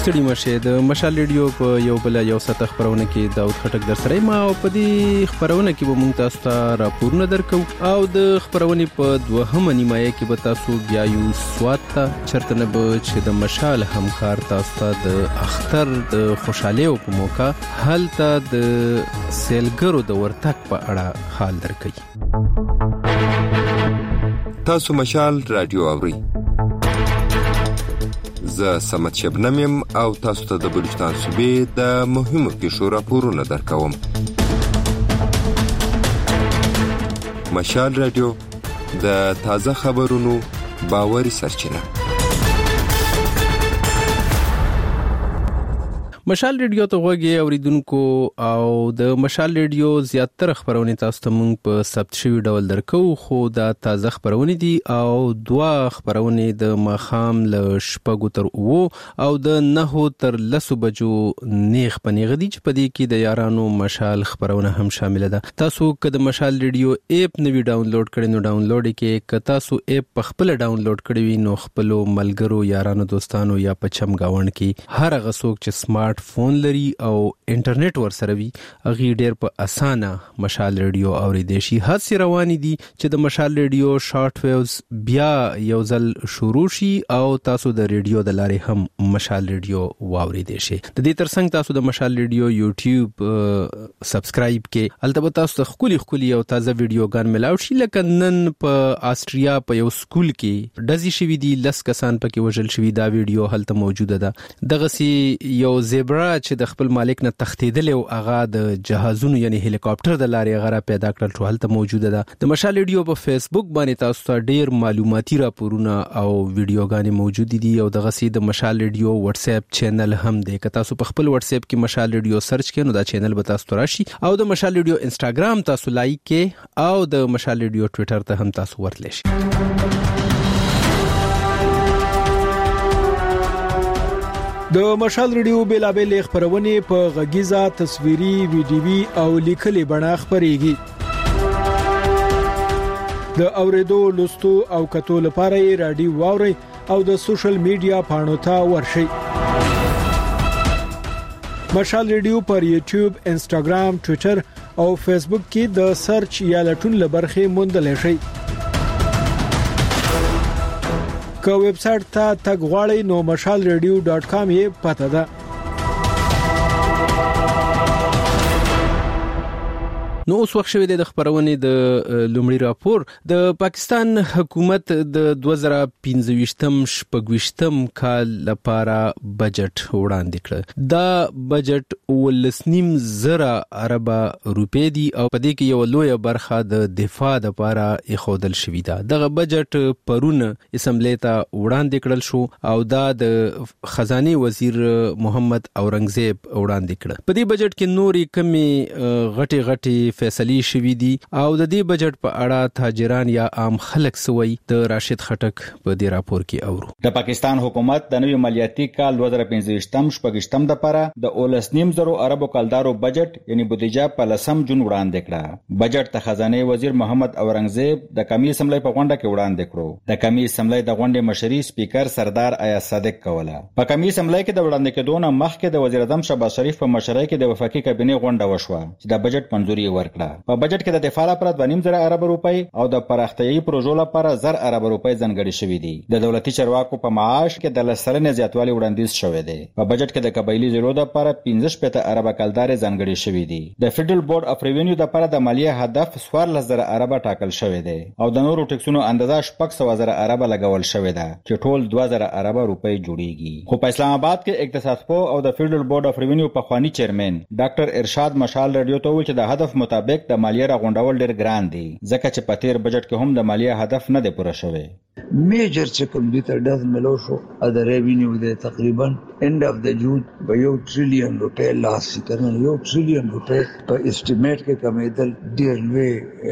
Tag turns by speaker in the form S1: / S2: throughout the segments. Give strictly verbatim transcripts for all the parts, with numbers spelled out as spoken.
S1: ستړي مشه د مشال ریډیو په یو بل یو ساعت خبرونه کې داود خټک در سره ما او په دې خبرونه کې به مونږ تاسو ته راپورونه درکو او د خبرونه په دوهمه نیمایه کې به تاسو بیا یو سواد ته چرته نه به چې د مشال همکار تاسو ته د اختر د خوشاله او په موقع هلته د سیلګرو د ورتک په اړه حال درکړي.
S2: تاسو مشال رادیو اورئ. زه سمت شبنم او تاسو ته د بلوچستان صوبې د مهمو پیښو راپورونه درکوم. مشال رادیو د تازه خبرونو باوري سرچینه.
S1: مشال ریډیو ته غوږی اوریدونکو او د مشال ریډیو زیاتره خبرونه تاسو ته مونږ په ثبت شوی ډول درکو، خو دا تازه خبرونه دي او دوا خبرونه د مخام ل شپږو تر او او د نهو تر لسو بجو نیغ پنیغ دي چې په دې کې د یارانو مشال خبرونه هم شامل ده. تاسو که د مشال ریډیو اپ نوی ډاونلوډ کړئ نو ډاونلوډ کې که تاسو اپ په خپل ډاونلوډ کړئ وي نو خپل ملګرو یارانو دوستانو یا په چم گاوند کې هر هغه څوک چې سمارټ فون لري او انټرنیټ ور سره وي هغه ډېر په اسانه مشال ریډیو اوریدي شي. هڅې روانې دي چې د مشال ریډیو شارټ ویوز بیا یو ځل شروع شي او تاسو د ریډیو د لارې هم مشال ریډیو واوریدي شي. د دې ترڅنګ تاسو د مشال ریډیو یوټیوب سبسکرایب کې البته تاسو ته خولي خولي او تازه ویډیوګان ملاوي شي. لکه نن په آسټریا په یو سکول کې دزي شوی دي لس کسان پکې وژل شوی. دا ویډیو هلته موجوده ده. دغه سي یو زیبرا چې د خپل مالک نه تښتیدل او هغه د جهازونو یعنی هلیکاپټر د لارې غره پیدا کړل ټول هلته موجوده ده. د مشال ریډیو په فیسبوک باندې تاسو ته ډیر معلوماتي راپورونه او ویډیوګانې موجود دي او دغه سي د مشال ریډیو واتس اپ چینل هم دی. که تاسو په خپل واتس اپ کې مشال ریډیو سرچ کړئ نو دا چینل به تاسو ته راشي او د مشال ریډیو انستګرام تاسو لایک کړئ او د مشال ریډیو ټوئیټر ته هم تاسو ورتلی شئ.
S3: د مشال ریډیو بیلابل خبرونه په غږیزه تصویري ویډیوي او لیکلي بڼه خبريږي. د اوریدو لوستو او کتو لپاره رادیو واوري او د سوشل میډیا پاڼو ته ورشي. مشال ریډیو پر یوټیوب، انستګرام، ټوئیټر او فیسبوک کې د سرچ یا لټون لبرخه موندل شي. که ویب سټ ته تګ غواړئ نو مشال ریډیو ډاټ کام یې پته ده.
S1: نو اوس وخت شوی د خبرونه د لومړي راپور. د پاکستان حکومت د دوه زره پنځه شپږم کال لپاره بجټ وړاندې کړ. دا بجټ ولسنیم زره اربه روپې دي او په دې کې یو لوی برخه د دفاع لپاره اخودل شوې ده. دغه بجټ پرون اسمبلی ته وړاندې کړل شو او دا د خزانه وزیر محمد اورنګزیب وړاندې کړ. په دې بجټ کې نورې کمی غټي غټي فیصلې شوې دي او د دې بجټ په اړه تاجران یا عام خلک سوي د راشد خټک په دې راپور کې اورو.
S4: د پاکستان حکومت د نوي مالیاتي کال دوه زره پنځه شپږم لپاره د ولسنیم زرو اربو کالدارو بجټ یعنی بودیجه په لسم جون وړاندې کړه. بجټ ته خزانه وزیر محمد اورنګزیب د قومي اسمبلی په غونډه کې وړاندې کړو. د قومي اسمبلی د غونډې مشري سپیکر سردار ایاز صادق کوله. په قومي اسمبلی کې د وړاندې کېدو نه مخکې د وزیر اعظم شهباز شریف په مشرۍ کې د وفاقي کابینې غونډه وشوه چې د بجټ منځوري ورکړه. په بجټ کې د دفاع لپاره دوه نیم زره ارب روپۍ او د پراختیايي پروژو لپاره زر ارب روپۍ ځانګړي شوې دي. د دولتي چارواکو په معاش کې د لسرنې زیاتوالی وړاندیز شوی دی. په بجټ کې د قبایلی ضرورت لپاره پنځه شپږ ارب کلدار ځانګړي شوې دي. د فدرل بورډ اف ریوینیو لپاره د مالیه هدف څوارلس زره ارب ټاکل شوی دی او د نورو ټکسونو اندازه شپږ سوه زره ارب لګول شوی ده چې ټول دوه زره ارب روپۍ جوړیږي. خو په اسلام آباد کې اقتصاد پوه او د فدرل بورډ اف ریوینیو په خوانی چیرمن ډاکټر ارشاد مشال رادیو ته ویل چې د هدف مطابق د مالیه راغونډول ډیر ګران دي ځکه چې په تیر بجټ کې هم د مالیه هدف نه دی پوره شوی.
S5: میجر چې کوم دي ته ډز ملو شو د ریوینیو د تقریبا اند اف د جون په یو ټریلیون روپے لاس کړنه. یو ټریلیون روپے په اسټیمیټ کې کمیدل ډیر لوی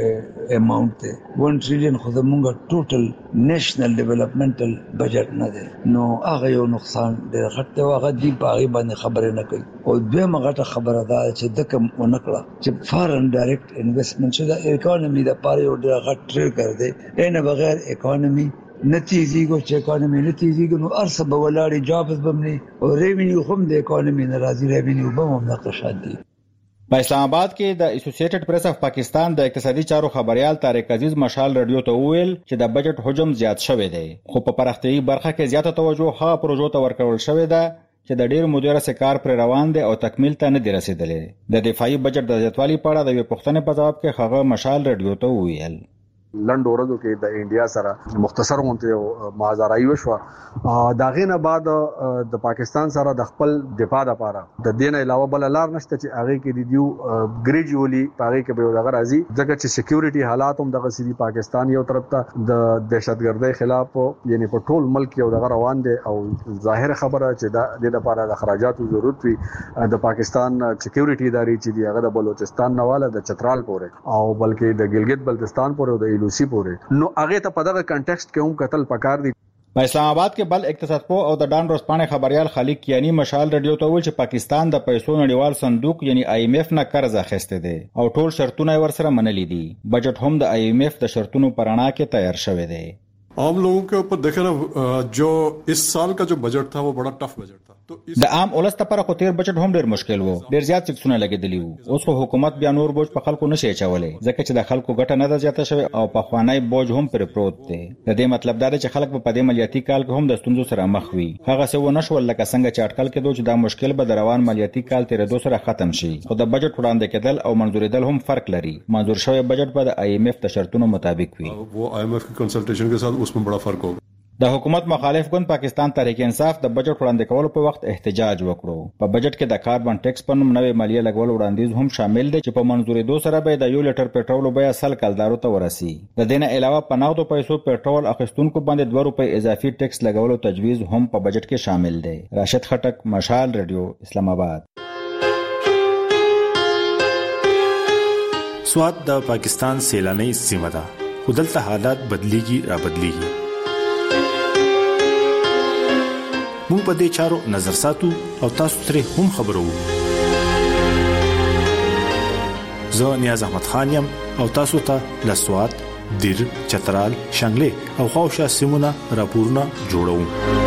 S5: اماونټ دی. ون ټریلیون خو زموږ ټوټل نېشنل ډیولپمنټل بجټ نه دی. نو هغه یو نقصان ډیر غټ دی. هغه دی په هغه باندې خبره نه کوي. او دویمه غټه خبره ده چې د کوم ونکړه چې فارن ډایرکټ انویسټمنټ چې د اکانومي د پاره یو ډیر غټ ټریګر دی. نه بغیر اکانومي نتیزیږي چې اکانومي نتیزیږي نو ارسه به ولاړې جابز بمني او ریوینیو هم د اکانومي ناراضي ریوینیو به هم نقشات دي.
S4: په اسلام آباد کې د اسوسییټډ پریس اف پاکستان د اقتصادي چارو خبريال طارق عزیز مشال رادیو ته وویل چې د بجټ حجم زیات شوی دی خو په پراختیایي برخه کې زیاته توجه هغه پروژو ته ورکول شوې ده چې د ډېر مدیره سکار پر روان دي او تکمیل ته نه دي رسیدلې. د دفاعي بجټ د زیاتوالي په اړه د یو پوښتنې په جواب کې هغه مشال رادیو ته وویل
S6: لنډ ورځو کې د انډیا سره مختصر غونډه مازارای وشو. دا غینه بعد د پاکستان سره د خپل دفاع لپاره د دین علاوه بل لار نشته چې هغه کې د دیو ګریجوالي هغه کې به دغه راځي ځکه چې سکیورټي حالات هم دغه سړي پاکستان یو طرف ته د دهشتګردۍ خلاف یعنی په ټول ملک یو دغه روان دي او ظاهر خبره چې د لپاره د خراجاتو ضرورت وي د پاکستان سکیورټي ادارې چې دی هغه د بلوچستان نواله د چترال پورې او بلکې د ګلګت بلتستان پورې او د ایلوسی پورې نو هغه ته په دغه کنټیکسټ کې هم قتل پکار دي.
S4: په اسلام آباد کې بل اقتصاد پو او د ډان روسپانې خبريال خالق کیانی مشال رادیو ته ویل چې پاکستان د پیسو نړیوال صندوق یعنی آی ایم ایف نه قرض اخیسته دی او ټول شرطونه ورسره منلي دي. بجټ هم د آی ایم ایف د شرطونو پرانا کې تیار شوی دی.
S7: عام लोगों के ऊपर देखे ना जो इस साल का जो बजट था वो बड़ा टफ बजट था तो
S4: د عام اولس لپاره خو تیر بجټ هم ډیر مشکل وو ډیر زیات څکسونه لګیدلی وو اوس خو حکومت بیا نور بوج په خلکو نشي چولې ځکه چې د خلکو ګټه نه ده زیاته شوی او په خوانای بوج هم پر پروت دی. د دې مطلب دا دی چې خلک په دې مالیاتي کال کې هم د ستونزو سره مخ وي هغه څه و نشول لکه څنګه چې اټکل کېدو چې دا مشکل به د روان مالیاتي کال تیر دوه سره ختم شي خو د بجټ وړاندې کېدل او منظوریدل هم فرق لري. منظور شوی بجټ به د آی ایم ایف د شرطونو مطابق وي.
S7: वो आई एम एफ की कंसल्टेशन के साथ उसमें बड़ा फर्क होगा.
S4: د حکومت مخالف ګوند پاکستان تحریک انصاف د بجټ وړاندې کولو په وخت احتجاج وکړو. په بجټ کې د کاربن ټیکس په نوم نوې مالیه لګول وړاندیز هم شامل دی چې په منظورېدو سره به د یو لیټر پېټرول بیه سل کلدارو ته ورسي. د دې نه علاوه په نغدو پیسو پېټرول اخیستونکو باندې دوه روپۍ اضافي ټیکس لګولو تجویز هم په بجټ کې شامل دی. راشد خټک، مشال رادیو، اسلام آباد.
S8: سوات د پاکستان سیلاني سیمه ده خو دلته حالات بدلیږي را بدلیږي. مونږ په دې چارو نظر ساتو او تاسو ترې هم خبرو. زه نیاز احمد خان یم او تاسو ته له سوات، دیر، چترال، شانګلې او خواوشا سیمونه راپورونه جوړوم.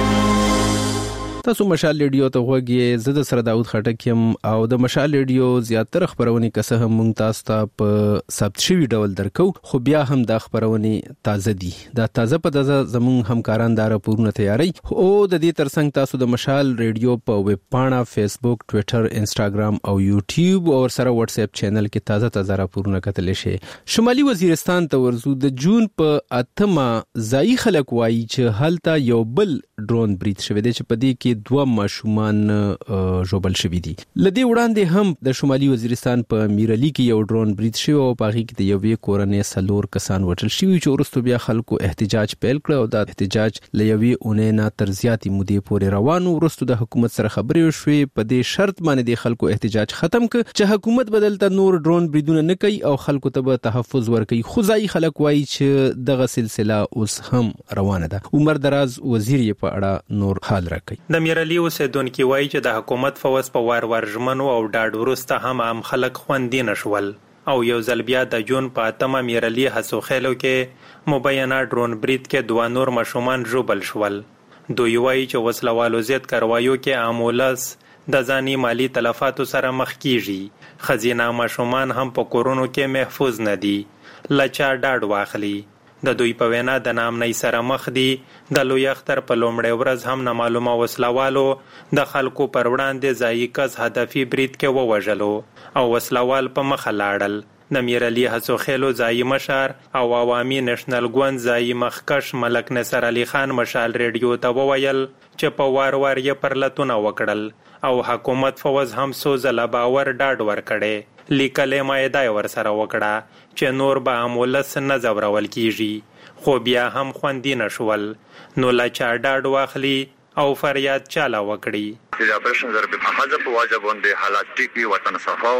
S1: تاسو مشال ریډیو ته غوږی زه د سر داوود خټک يم او د مشال ریډیو زیاتره خبرونه کسه هم مونږ تاسو ته په ثبت شوی ډول درکو خو بیا هم د خبرونه تازه دي. دا تازه په تازه زمون همکاران دا راپورونه تیاری او د دې ترڅنګ تاسو د مشال ریډیو په ویب پاڼه، فیسبوک، ټوئیټر، انسټاګرام او یوټیوب او سره واتس اپ چینل کې تازه تازه راپورونه کتلی شي. شمالي وزیرستان ته ورزو د جون په اتمه ځای خلک وایي چې هلته یو بل ډرون برید شوی دی چې په دې کې دوه ماشومان ژوبل شوي دي. لدې وړاندې هم د شمالي وزیرستان په میرعلي کې یو ډرون برید شوی او په هغې کې د یوې کورنۍ څلور کسان وژل شوي چې وروسته بیا خلکو احتجاج پیل کړ او دا احتجاج له یوې اونۍ نه تر زیاتې مودې پورې روان و. وروسته د حکومت سره خبرې وشوې په دې شرط باندې د خلکو احتجاج ختم کړ چې حکومت به دلته نور ډرون بریدونه نه کوي او خلکو ته به تحفظ ورکوي. خو ځایي خلک وایي چې دغه سلسله اوس هم روانه ده. عمر دراز وزیر یې په اړه نور حال راکوي.
S9: د میرعلي اوسیدونکي وایي چې د حکومت فوز په وار وار ژمنو او ډاډ وروسته هم عام خلک خوندي نشول او یو ځل بیا د جون په اتمه میرعلي هڅو خیلو کې مبینه ډرون برید کې دوه نور ماشومان ژوبل شول. دوی وایي چې وسلوالو زیات کاروایو کې عامولس د ځاني مالی تلفاتو سره مخ کیږي. خزینه ماشومان هم په کورونو کې محفوظ نه دي. لچا ډاډ واخلي. د دوی په وینا د نامنۍ سره مخ دي. د لوی اختر په لومړۍ ورځ هم نامعلومه وسلوالو د خلکو پر وړاندې ځایي کس هدفي برید کې ووژلو او وسلوال په مخه لاړل. د میرعلي هڅو خیلو ځایي مشر او عوامي نېشنل ګوند ځایي مخکش ملک نصر علي خان مشال ریډیو ته وویل چې په وار وار یې پرلتونه وکړل او حکومت فوز هم څو ځله باور ډاډ ورکړی. لیکلې معاهده یې ورسره وکړه چې نور به امولس نه ځورول کیږي خو بیا هم خوندي نشول. نو له چا ډاډ واخلي او فریاد چاله وکړي.
S10: د اپریشن ضرب حمزه په واجب باندې حالات ټیک وي وطن صفاو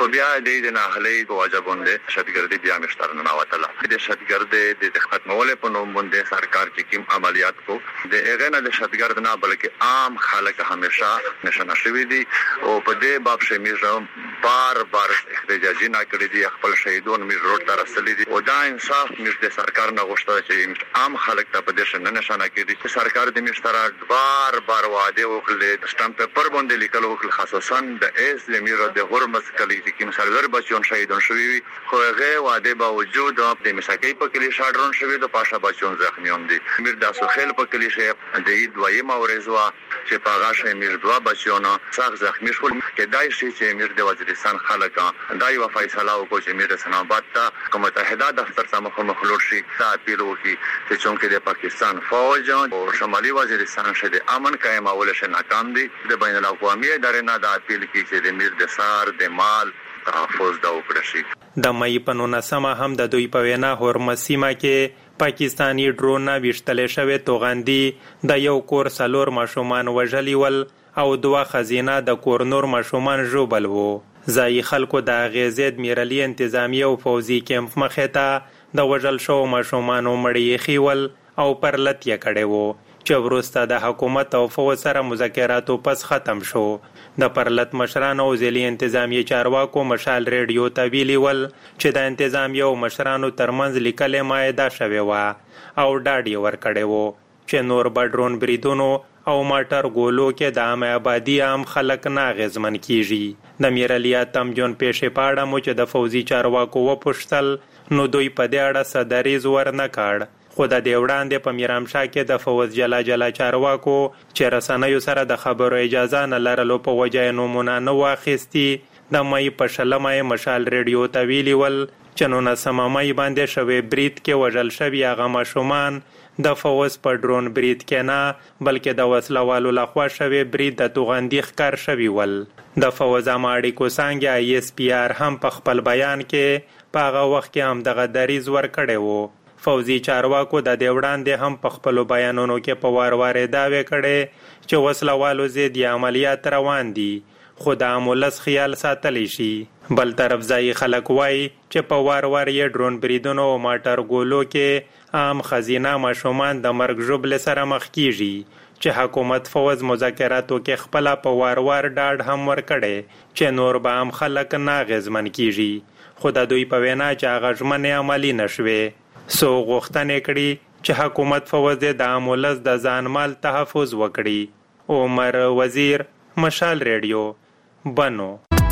S10: خو بیا د ناهلي په وجه باندې شتګردي بیا مشتر نه وتله د شتګرد د ختمولې په نوم باندې سرکار چې کوم عملیات کو د هغه نه د شتګرد نه بلکې عام خلک همیشه نشانه شوی دي او په دې باب شمیره بار بار احتجاجي نه کړی دي خپل شهیدون می روډ ته رسلي دي او دا انصاف مش د سرکار نه غوښتل چې عام خلک ته په دې شنه نشانه کړي چې سرکار د مشترک بار بار وعده وکړي سٹامپ پیپر باندې لیکل وکړي خاصه د ایس لمیرو د هرمز کلی چې کوم سرور بچون شهیدون شوی خو هغه وعده باوجود د مساکۍ په کلی شاډرون شوی د پاشا بچون زخمیون دي میر داسو خیل په کلی شه د دویمه ورځوا چې په هغه شه میر دوا بچون څخه زخمی شول کدای شي چې میر د وزیرستان خلک دای و فیصله وکړي چې میر اسلام آباد ته متحده دفتر سره مخ مخلوط شي دا اپیل وکړي چې څنګه د پاکستان فوج او شمالي وزیرستان شه د امن قائمول شه ناکام دي د بین الاقوامي ادارې نه دا اپیل کوي چې د میر د سار د مال تحفظ دا وکړي شي
S9: د مې په نولسمه هم د دوی په وینا هرمز سیمه کې پاکستانی ډرون وشتل شوی توغندي د یو کور سلور ماشومان وژلی ول او دوه خزینه د کور نور ماشومان جوبل وو ځای خلکو د غزید میرلی انتظامی او فوزي کیمپ مخه ته د وژل شو ماشومان مړی خیول او پرلت یې کړي وو چې ورسته د حکومت او فوج سره مذاکراتو پس ختم شو د پرلت مشرانو او ځلي انتظامی چارواکو مشال ریډیو ته ویلي ول چې د انتظامی او مشرانو ترمنځ لیکلې مایده شوې وه او ډاډ یې ورکړی وو چې نور به ډرون بریدونو او ماټر ګولو کې د عام آبادي عام خلک نه اغېزمن کیږي د میرعلي تمجون پیښې په اړه مو چې د فوزي چارواکو وپوښتل نو دوی په دې اړه څه دریځ ورنه کړ خو د دې وړاندې په میرامشاه کې د فوز جلا جلا چارواکو چې رسنیو سره د خبرو اجازه نه لرلو په وجه یې نومونه نه واخیستي د مې په شلمه یې مشال ریډیو ته ویلي ول چې نولسمه مې باندې شوی برید کې وژل شوي هغه ماشومان د فوز په ډرون برید کې نه بلکې د وسلوالو لخوا شوی برید د توغندي ښکار شوي ول د فوز عامه اړیکو څانګې آی ایس پی آر هم په خپل بیان کې په هغه وخت کې هم دغه دریځ ورکړی وو فوزي چارواکو د دې وړاندې هم په خپلو بیانونو کې په وار وارې دعوې کړې چې وسلوالو ضد عملیات روان دي خو د امولس خیال ساتلی شي بل طرف ځایي خلک وایي چې په وار وار یې ډرون بریدونو او ماټر ګولو کې عام خزینه ماشومان د مرګ ژوبلې سره مخ کیږي چې حکومت فوز مذاکراتو کې خپله په وار وار ډاډ هم ورکړی چې نور به عام خلک نه اغېزمن کیږي خو د دوی په وینا چې هغه ژمنې عملي نه شوې سو غوښتنې کړي چې حکومت فوز د امولس د ځان مال تحفظ وکړي عمر وزیر مشال ریډیو بنو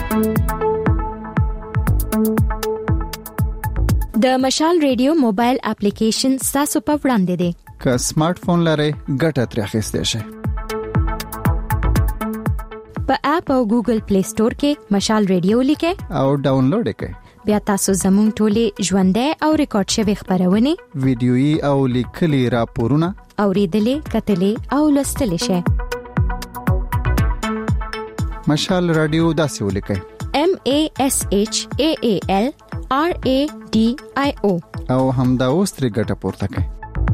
S11: د مشال ریډیو موبایل اپلیکیشن تاسو په وړاندې دی
S12: که سمارټ فون لرئ ګټه ترې اخیستئ شئ
S11: په اپ او ګوګل پلی سٹور کې مشال ریډیو لیکئ او
S12: ډاونلوډ کړئ
S11: بیا تاسو زموږ ټولې ژوندۍ او ریکارډ شوی خبرونه
S12: ویډیويي او لیکلي راپورونه
S11: اوریدلې کتلې او لوستلې شئ
S12: مشال رادیو داسې ولیکئ
S11: M A S H A A L R A D I O
S12: او همدا اوس ترې ګټه پورته کړئ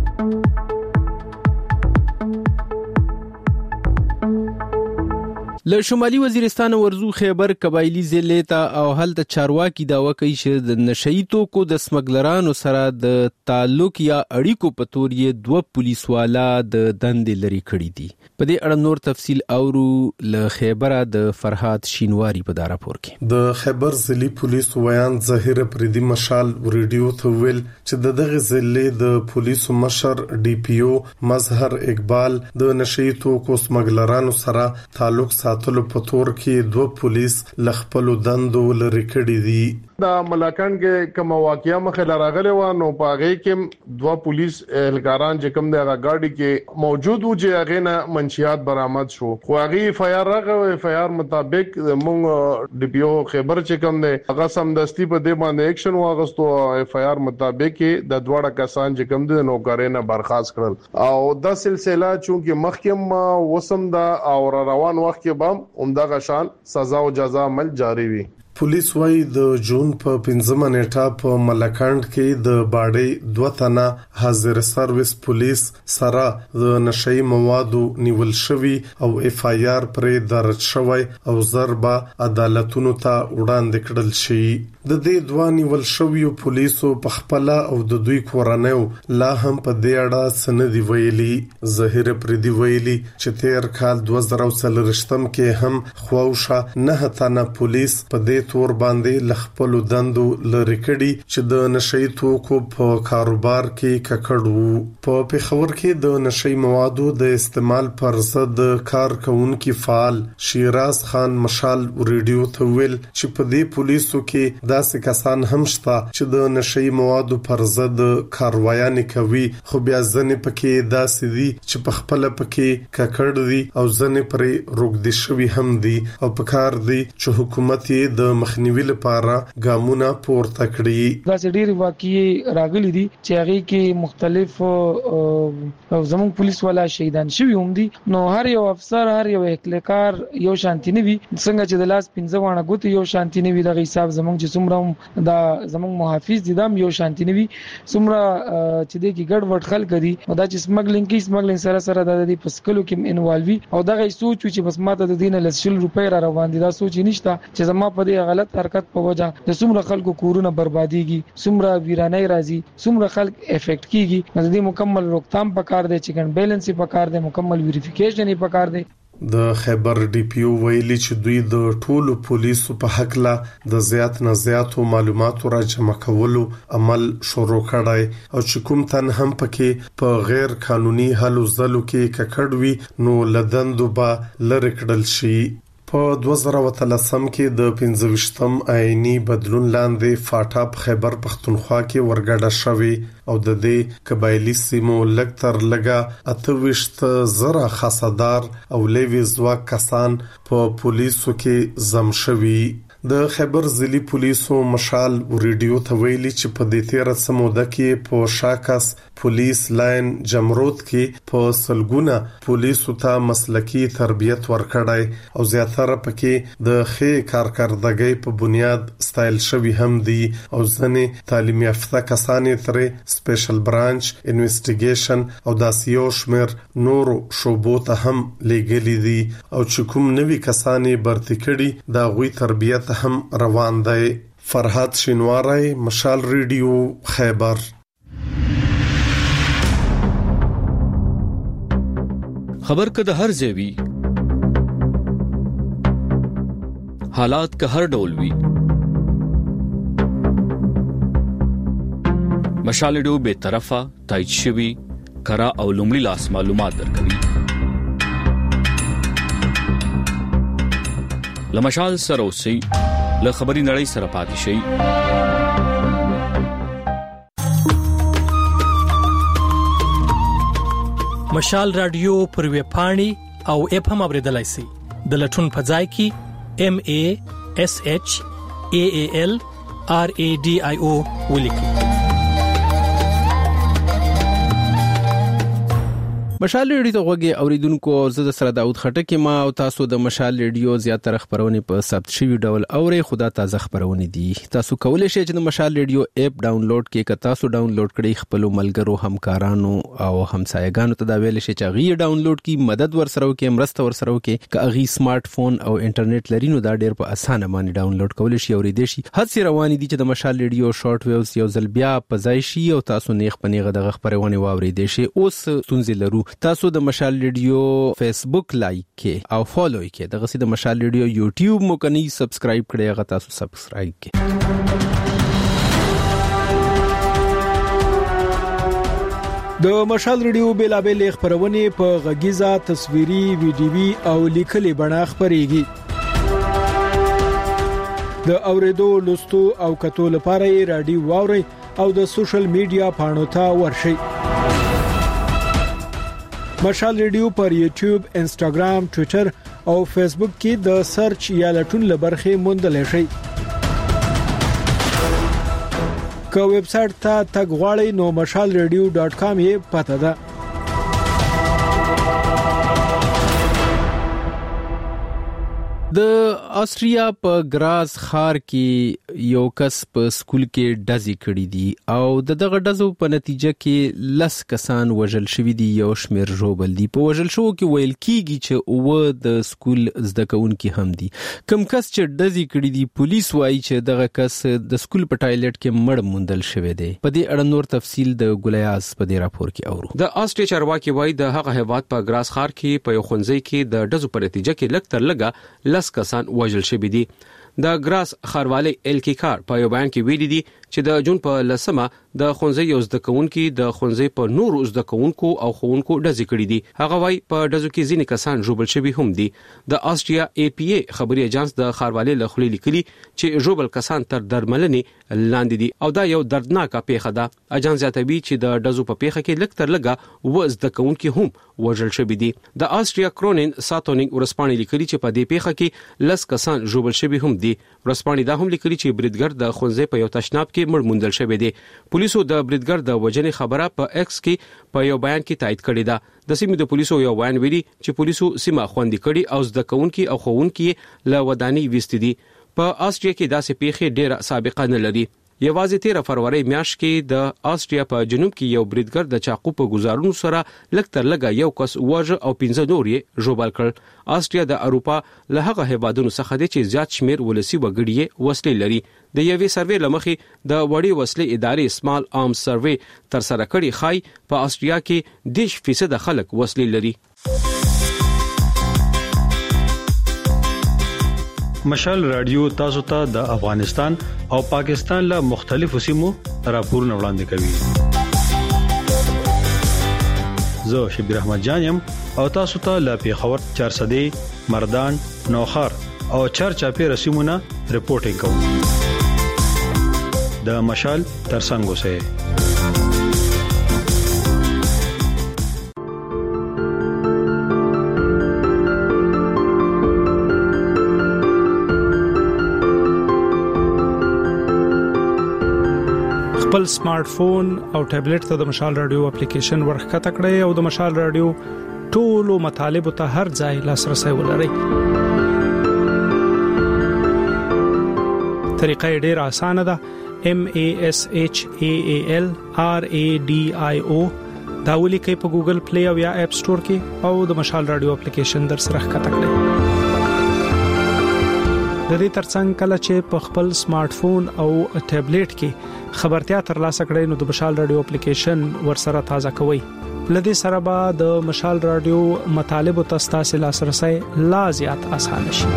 S1: له شمالي وزیرستان ورزو خیبر قبایلی ضلع ته او هلته چارواکي داوا کوي چې د نشئی توکو د سمګلرانو سره د تعلق یا اړیکو په تور یې دوه پولیس والا د دندې لري کړی دي په دې اړه نور تفصیل اورو له خیبره د فرحات شینواری په دا راپور کې
S13: د خیبر ضلعي پولیس ویان ظاهر پردي مشال ریډیو ته ویل چې دغه ضلع د پولیسو مشر ډي پی او مظهر اقبال د نشئی توکو سمګلرانو سره تعلق ساتلو په تور کې دوه پولیس لخپلو دندو لري کړی دي
S14: دا ملاکان کې کوم واقعیا مخه راغلی و نو پاغه کې دوه پولیس اهلکاران چې کوم دغه گاډي کې موجود و چې هغه نه منشيات برآمد شو خو هغه فایر راغی فایر مطابق مونږ ډي پی او خیبر چې کوم دی هغه سمدستي په دې باندې اکشن واغستو فایر مطابق د دوړه کسان چې کوم دي نوکرینه برخاست کړل او د سلسله چونکه مخکم وسم دا او روان وخت کې بم عمدہ غشان سزا او جزا عمل جاری وي
S13: پولیس وايي د جون په پنځمه نیټه په ملکانډ کې د باډي دوه تنه حاضر سرویس پولیس سره د نشئی موادو نیول شوی او اف آی آر پرې درج شوی او ضربه عدالتونو ته وړاندې کړل شي. د دې دوه نیول شویو پولیسو په خپل او د دوی کورنیو لا هم په دې اړه سندي ویلي. ظاهر پردي ویلي چې تیر کال دوه زره څلورم کې هم خواوشه نه تنه پولیس په دې تور باندې لخپلو دندو لری کړي چې د نشئی توکو په کاروبار کې ککړو. په پیښور کې د نشئی موادو د استعمال پر ضد کارکونکو فعال شیراز خان مشال ریډیو ته ویل چې په دې پولیسو کې داسې کسان هم شته چې د نشئی موادو پر ضد کاروایانې کوي، خو بیا ځنې پکې داسې دي چې په خپل پکې ککړ دي او ځنې پرې روغدي شوي هم دي او په کار دي چې حکومت یې د مخنیوي لپاره ګامونه پورته کړي.
S15: داسې ډېر واقعي راغلي دي چې هغه کې مختلف زموږ پولیس والا شهیدان شوي هم دي. نو هر یو افسر هر یو اهلکار یو شانتي نه وي، څنګه چې د لاس پنځه وانه ګوت یو شانتي نه وي. د حساب زموږ چې څومره دا زموږ محافظ دي دا یو شانتي نه وي. څومره چې د کی ګډ وډ خلک دي او دا چې سمګلینګ کې سمګلینګ سره سره د دې پسکلو کې انوالوي او دا غي سوچ چې بس ماته د دینه لسل روپۍ را روان دي. دا سوچ نشته چې زما په دې غلط حرکت په وجه د څومره خلکو کورونه برباديږي، څومره ویرانۍ راځي، څومره خلک افیکټ کیږي. د دې مکمل روکتام پکار دی، چیکن بیلنس پکار دی، مکمل ویریفیکیشن پکار دی.
S13: د خیبر ډي پی او ویلي چې دوی د ټولو پولیسو په حق لا د زیات نه زیاتو معلوماتو را جمع کولو عمل شروع کړای او چې کوم تن هم پکې په غیر قانوني حلو ځلو کې ککړوي نو لدندو به لری کړل شي. په دوه زره اتلسم کې د پنځه ویشتم آئینی بدلون لاندې فاټا په خیبر پختونخوا کې ورګډه شوی او د دې قبایلی سیمو لږ تر لږه اته ویشت زره خاصدار او لیوی ځواک کسان په پولیسو کې زم شوي. د خیبر ضلعي پولیسو مشال ریډیو ته ویلي چې په دې تیر سموده کې په شاکس پولیس لاین جمرود کې په سلګونه پولیسو ته مسلکی تربیت ورکړای او زیاتره پکې د ښې کارکردګۍ په بنیاد ستایل شوی هم دي او ځنې تعلیم یافته کسان ترې سپیشل برانچ انویسټیګیشن او داسیو شمیر نورو شوبو ته هم لېږلي دي او چې کوم نوي کسان برتي کړي دا غوي تربیت هم روان دی. فرحات شینواری، مشال ریډیو، خیبر.
S16: خبر که د هر ځای وي، حالات که هر ډول وي، مشال ریډیو به طرفه تایید شوی کرا او لومړی لاس معلومات درکوي. لمشال سره اوسئ، له خبري نړۍ سره پاتې شئ.
S17: مشال رادیو پر ویب پاڼې او اپ هم اوریدلای شئ. د لټون په ځای کې ام ا اس اچ ا ا ال ار ا ډي آی او ولیکئ.
S1: مشال ریډیو ته غوږی اوریدونکو، زه د سره داوود خټک ما او تاسو د مشال ریډیو زیاتره خبرونه په ثبت شوی ډول اوري. خدا تازه خبرونه دي. تاسو کولای شئ چې د مشال ریډیو اپ ډاونلوډ کړئ. که تاسو ډاونلوډ کړئ خپل ملګرو، همکارانو او همسایګانو ته دا ویل شي چې غي ډاونلوډ کړئ، مدد ورسره وکړي، مرسته ورسره وکړي. که غي سمارټ فون او انټرنیټ لري نو دا ډیر په اسانه باندې ډاونلوډ کولای شي او ریډي شي. هڅه روان دي چې د مشال ریډیو شارټ ویوز یو ځل بیا په ځای شي او تاسو نیغ پنیغه د خبرونه واوریدئ شي. اوس ستونزې لرو. تاسو د مشال ریډیو فیسبوک لایک کې او فالو کې، دغه سي د مشال ریډیو یوټیوب مو کني سبسکرایب کړئ. هغه تاسو سبسکرایب کې.
S3: د مشال ریډیو بیلابل خبرونه په غږیزه، تصویري، ویډیوي او لیکلي بڼه خبريږي. د اوریدو، لوستو او کتو لپاره رادیو واوري او د سوشل میډیا پاڼو ته ورشئ. مشال ریډیو پر یوټیوب، انسټاګرام، ټوئیټر او فیسبوک کې د سرچ یا لټون لبرخه موندل شي. که ویب سټ ته تګ غواړئ نو مشال ریډیو ډاټ کام یې پته ده.
S1: د آسټریا په ګراز ښار کې یو کس په سکول کې ډزې کړې دي او د دغه ډزو په نتیجه کې لس کسان وژل شوي دي، یو شمېر ژوبل دي. په وژل شوو کې ویل کېږي چې اووه د سکول زده کوونکي هم دي. کوم کس چې ډزې کړې دي پولیس وایي چې دغه کس د سکول په ټایلټ کې مړ موندل شوی دی. په دې اړه نور تفصیل د ګلیاز په دې راپور کې اورو.
S18: د آسټریا چارواکي وایي د هغه هیواد په ګراز ښار کې په یو ښوونځي کې د ډزو په نتیجه کې لږ تر لږه لس کسان وژل شوي دي. د ګراس ښاروالۍ الکی کار په یو بیان کې ویلي دي چې د جون په لسمه د ښوونځي یو زده کوونکي د ښوونځي په نورو زده کوونکو او ښوونکو ډزې کړې دي. هغه وايي په ډزو کې ځینې کسان ژوبل شوي هم دي. د آسټریا ای پی ای خبري ایجنس د ښاروالۍ له خولې لیکلي چې ژوبل کسان تر درملنې لاندې دي او دا یو دردناکه پیښه ده. اجنس زیاتوي چې د ډزو په پیښه کې لږ تر لږه و زده کوونکي هم وژل شوي دي. د آسټریا کرونین ساتونینګ ورسپانې لیکلي چې په دې پیښه کې لس کسان ژوبل شوي هم دي. ورسپانې دا هم لیکلي چې بریدګر د ښوونځي په یو تشناب کې مړ موندل شوی دی. پولیسو د بریدګر د وژنې خبره په ایکس کې په یو بیان کې تایید کړې ده. د سیمې د پولیسو یو بیان ویلي چې پولیسو سیمه خوندي کړي او زده کوونکي او ښوونکي له ودانۍ ویستي دي. په آسټریا کې داسې پیښې ډېره سابقه نه لري. یوازې تیره فروری میاشت کې د آسټریا په جنوب کې یو بریدګر د چاقو په گزارونو سره لږ تر لږه یو کس وژه او پنځه نور یې ژوبل کړ. آسټریا د اروپا له هغه هیوادونو څخه دی چې زیات شمیر ولسی وګړي وسلې لري. د یوې سروې لمخې د وړي وسلې ادارې سمال آرمز سروې تر سره کړي خای په آسټریا کې دیش فیصد خلک وسلې لري.
S19: مشال رادیو تاسو ته د افغانستان او پاکستان له مختلفو سیمو راپورونه وړاندې کوي. زه شبیر احمد جانم او تاسو ته له پیښور چارسدي مردان نوخار او چرچاپی رسیمونه رپورټینګ کوم. د مشال ترڅنګ اوسئ.
S20: خپل سمارټ فون او ټابلیټ ته د مشال رادیو اپلیکیشن ورخکته کړئ او د مشال رادیو ټولو مطالبه ته هر ځای لاسرسي ولرئ. طریقه ډیره اسانه ده. M A S H A A L R A D I O دا ولیکئ په ګوګل پلی او یا اپ سٹور کې او د مشال رادیو اپلیکیشن در سره ښکته کړئ. د دې ترڅنګ کله چې په خپل سمارټ فون او ټابلیټ کې خبرتیا ترلاسه کړئ نو د مشال رادیو اپلیکیشن ورسره تازه کوئ. لدې سره به د مشال رادیو مطالب او تاسو لاسرسي لا زیات اسانه شي.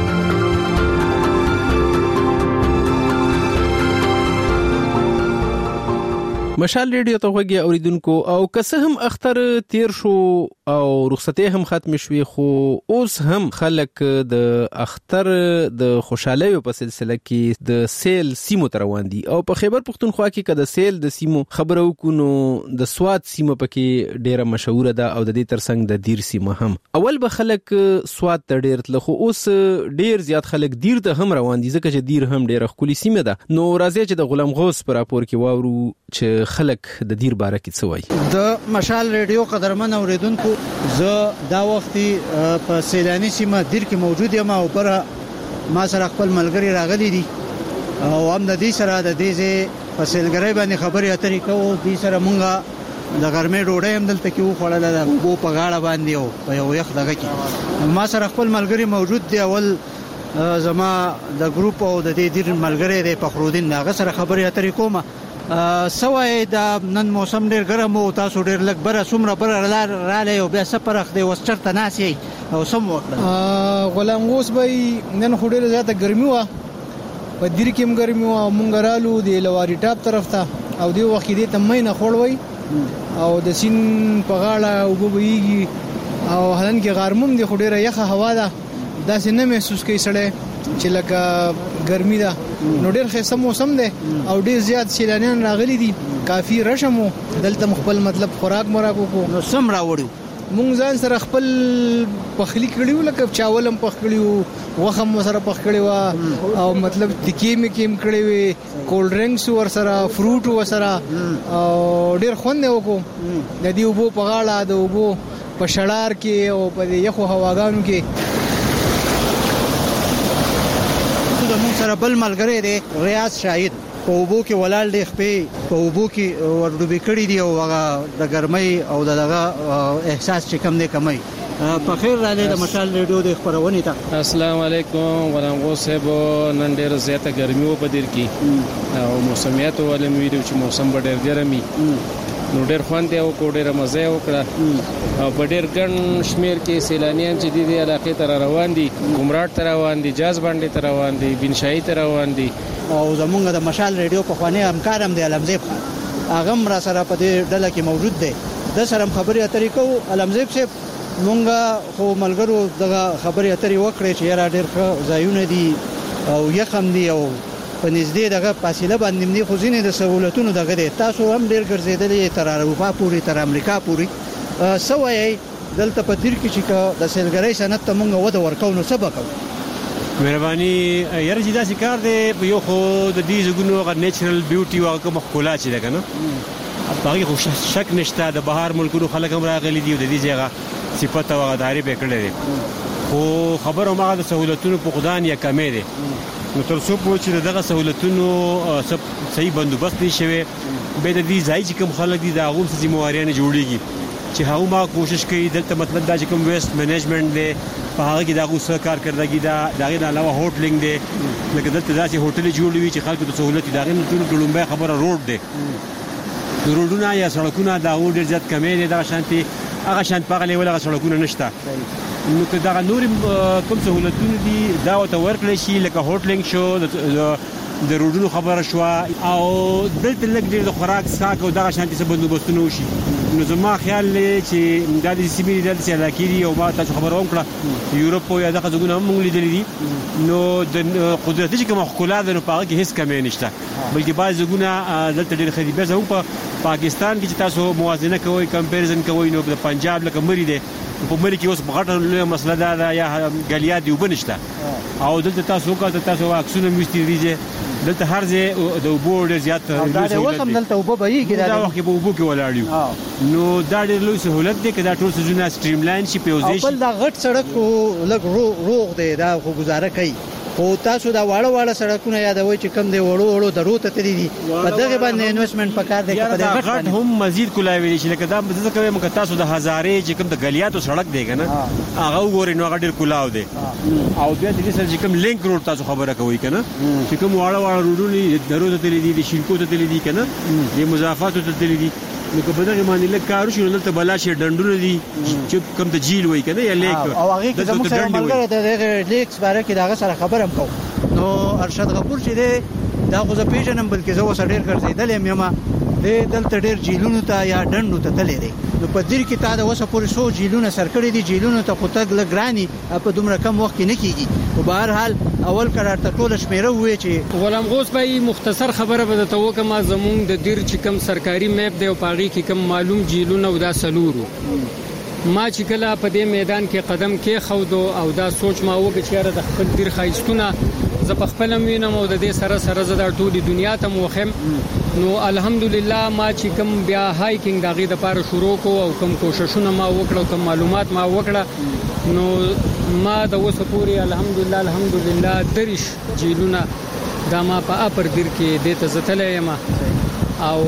S1: مشال ریډیو ته وګورئ اوریدونکو او که څه هم اختر تیر شو او رخصتې هم ختم شوې خو اوس هم خلک د اختر د خوشحالۍ په سلسله کې د سیل سیمو تر روان دي او په خیبر پختونخوا کې کده سیل د سیمو خبرو کو نو د سواد سیمه پکې ډیره مشهور ده او د دې ترڅنګ د دیر سیمه هم. اول به خلک سواد ته ډیر تل خو اوس ډیر زیات خلک دیر ته هم روان دي ځکه چې دیر هم ډیره خولي سیمه ده. نو راځي چې د غلام غوث پر راپور کې واورو چې خلک د دیر باره کې څه وایي.
S21: د مشال ریډیو قدرمن اوریدونکو زه دا وختي په سیلانی سیمه دیر کې موجود یم او پر ما سره خپل ملګری راغلي دي او هم د دې سره د دې په سیلګری باندې خبرې اترې کوو. دې سره مونږه د ګرمې ډوډۍ هم دلته کې وخوړل د وبو په غاړه باندې او په یو یخ دغه کې ما سره خپل ملګری موجود دی. اول زما د ګروپ او د دې دیر ملګری دی فخرالدین هغه سره خبرې اترې کوم. سوای د نن موسم ډیر ګرم او تاسو ډیر لږ بره سمره بره لار رااله او بیا سفر اخدي وسچرته ناسي او سم وکړه.
S22: غلام غوث به نن خډیر زیاته ګرمي و په دیر کې هم ګرمي و مونږ رالو د لواري ټاپ طرف ته او دی وخت دې ته مینه خوړوي او د سین په غاړه او وبويږي او هلن کې غرمم دی خډیره یخه هوا ده داسې نه محسوس کوي سړی چې لکه ګرمي ده. نو ډیر ښه موسم دی او ډیر زیات سیلانیان راغلي دي. کافي رشمو دلته مخبل مطلب خوراک مراکو کو
S21: نو سم راوړو
S22: مونږ ځان سره خپل پخلی کړیو لکه چاولم پخ کړیو وخم سره پخ کړیو او مطلب تکی می کېم کړیو کولډ ډرینګس ور سره فروټ ور سره او ډیر خوند وکړو. د دې وبو په غاړه د وبو په شړار کې او په یخو هواګانو کې
S21: زموږ سره بل ملګری دی ریاض شاهد په اوبو کې ولاړ دی خپې په اوبو کې ورډوبې کړي دي او هغه د ګرمۍ او دغه احساس چې کم دی کمای په خیر را لید مشال ریډیو د خبرونه ته
S2: السلام علیکم ولنګو صاحب نن ډیر زیاته ګرمي و په دیر کې او موسمیات ولې مې ویډیو چې موسم ډیر ګرمي نو ډیر خوند دی او کو ډیر مزه وکړه او په ډیر ګڼ شمیر کې سیلانیان چې د علاقې تر روان دي ګمراټ تر روان دي جاز باندې تر روان دي بنشای تر روان دي
S21: او زمونږ د مشال ریډیو په خواني همکار هم دی علمزیب هغه را سره په دې ډله کې موجود دی د سره خبري اترې کو علمزیب صاحب مونږه خو ملګرو دغه خبري اترې وکړې چې یاره ډیر ښه ځایونه دي او یخم دي او په نږدې دغه فاصله باندې موږ خو ځینې د سہولتونو دغه دي تاسو هم ډیر ګرځیدلې تر اروپا پورې تر امریکا پورې سوي دلته په دیر کې چې د سیلګرۍ صنعت ته موږ وده ورکو نو سبق
S5: مهرباني یاره چې دا کار دی یو خو د دې زګونو غو نیچرل بیوټي او کوم خلا چې ده کنه هغه خو شک نشته د بهر ملکونو خلک هم راغلي دي د دې ځای صفات او غداري به کړل دي خو خبرو ما د سہولتونو په خدان یا کمې دي نو تر څو په چې دغه سہولتونو سب صحیح بندوبست نشوي به د دې ځای چې کوم خلک دي دا غوښ ذمہواریانه جوړيږي چې هغه ما کوشش کوي دلته مطلب دا چې کوم ویسٹ مینجمنت دی په هغه کې دا غوښه کارکړدګي دا دغه علاوه هوټلینګ دی لکه دلته داسې هوټل جوړوي چې خلکو ته سہولت دي دا غن ټول ګلومبه خبره روډ دی روډونه یا سړکونه دا ډېر زیات کمې دي دا شانتي هغه شانت په غلې ولا سړکونه نشته نو که دا نور کوم سہولتونه دي دا او ته ورکړل شي لکه هوټلینګ شو د روډونو خبره شو او دلته لګ ډېر د خوراک ساک او دغه شانتي څه بندوبستونه وشي نو زما خیال لري چې د دې سیمې د دې علاقې دی او ما تاسو خبر وکړه یورپ او دغه ځګونه هم موږ لیدل دي نو د قدرت چې کوم خلک د په هغه کې هیڅ کمی نشته بلکې بعض ځګونه دلته ډېر خدي به زموږ په پاکستان کې چې تاسو موازنه کوئ کمپیریزن کوئ نو د پنجاب لکه مری دی په مری کې اوس غټه مسله ده یا غلیات دی وبنشته او دلته تاسو وکړه تاسو عکسونه مستری دي دلته هر ځای د وبو ډېر زیات
S21: دا د وسم دلته وبو به یې
S5: دا وخت په وبو کې ولاړیو نو دا ډېر لوی سہولت دی کدا ټول سيزونه سټریم لاین شي پیوځي
S21: خپل دا غټ سړک لګ روغ دی دا خو گزاره کوي او تاسو دا واړه واړه سړکونه یادوي چې کم دی وړو وړو درو ته تللی دي په دغه باندې انویسټمنت پکار دی په دغه
S5: غټ هم مزید کولاوي شي لکه دا ځکه کوي مکه تاسو د هزارې چې کوم د غلیاتو سړک دی کنه هغه وګورئ نو هغه ډېر کولاو دی او بیا د دې سره چې کوم لینک روډ تاسو خبره کوي کنه چې کوم واړه واړه روډونه درو ته تللی دي د شینکو ته تللی دي کنه د مضافات ته تللی دي نو په دغه باندې لکه کارو شو دلته بلا شي ډندونه دي چې کوم ته جیل وای کنه یا لیک
S21: او هغه کې زموږ سره ملګری د لیکس باره کې داغه سره خبرم کو نو ارشد غفور چې دی دا خو زه پیژنم بلکې زه وسه ډیر ګرځیدل یم یم د دلته ډیر جیلونو ته یا ډندو ته تللی دی نو په دې کې تا د وسه پورې سو جیلونه سر کړی دي جیلونو ته خطګ لګرانی په دومره کم وخت کې نه کیږي په بهر حال اول قرار ته ټول شمیره وې چې
S2: غلام غوث بھائی مختصر خبره به ته وکم زمونږ د دیر چې کم سرکاري میپ دی او پاغي کې کم معلوم جیلونه او دا سلورو ما چې کله په دې میدان کې قدم کې خودو او دا سوچ ما وکړ چې را د خپل دیر خایستونه زه په خپل مینم او د دې سره سره زه د ټولي دنیا ته موخم نو الحمدلله ما چې کوم بیا هایکینګ دغه د پاره شروع کو او کوم کوششونه ما وکړو کوم معلومات ما وکړه نو ما د وسه پوری الحمدلله الحمدلله درش جیلونه دا ما په اپر دیر کې د تزتلې یم او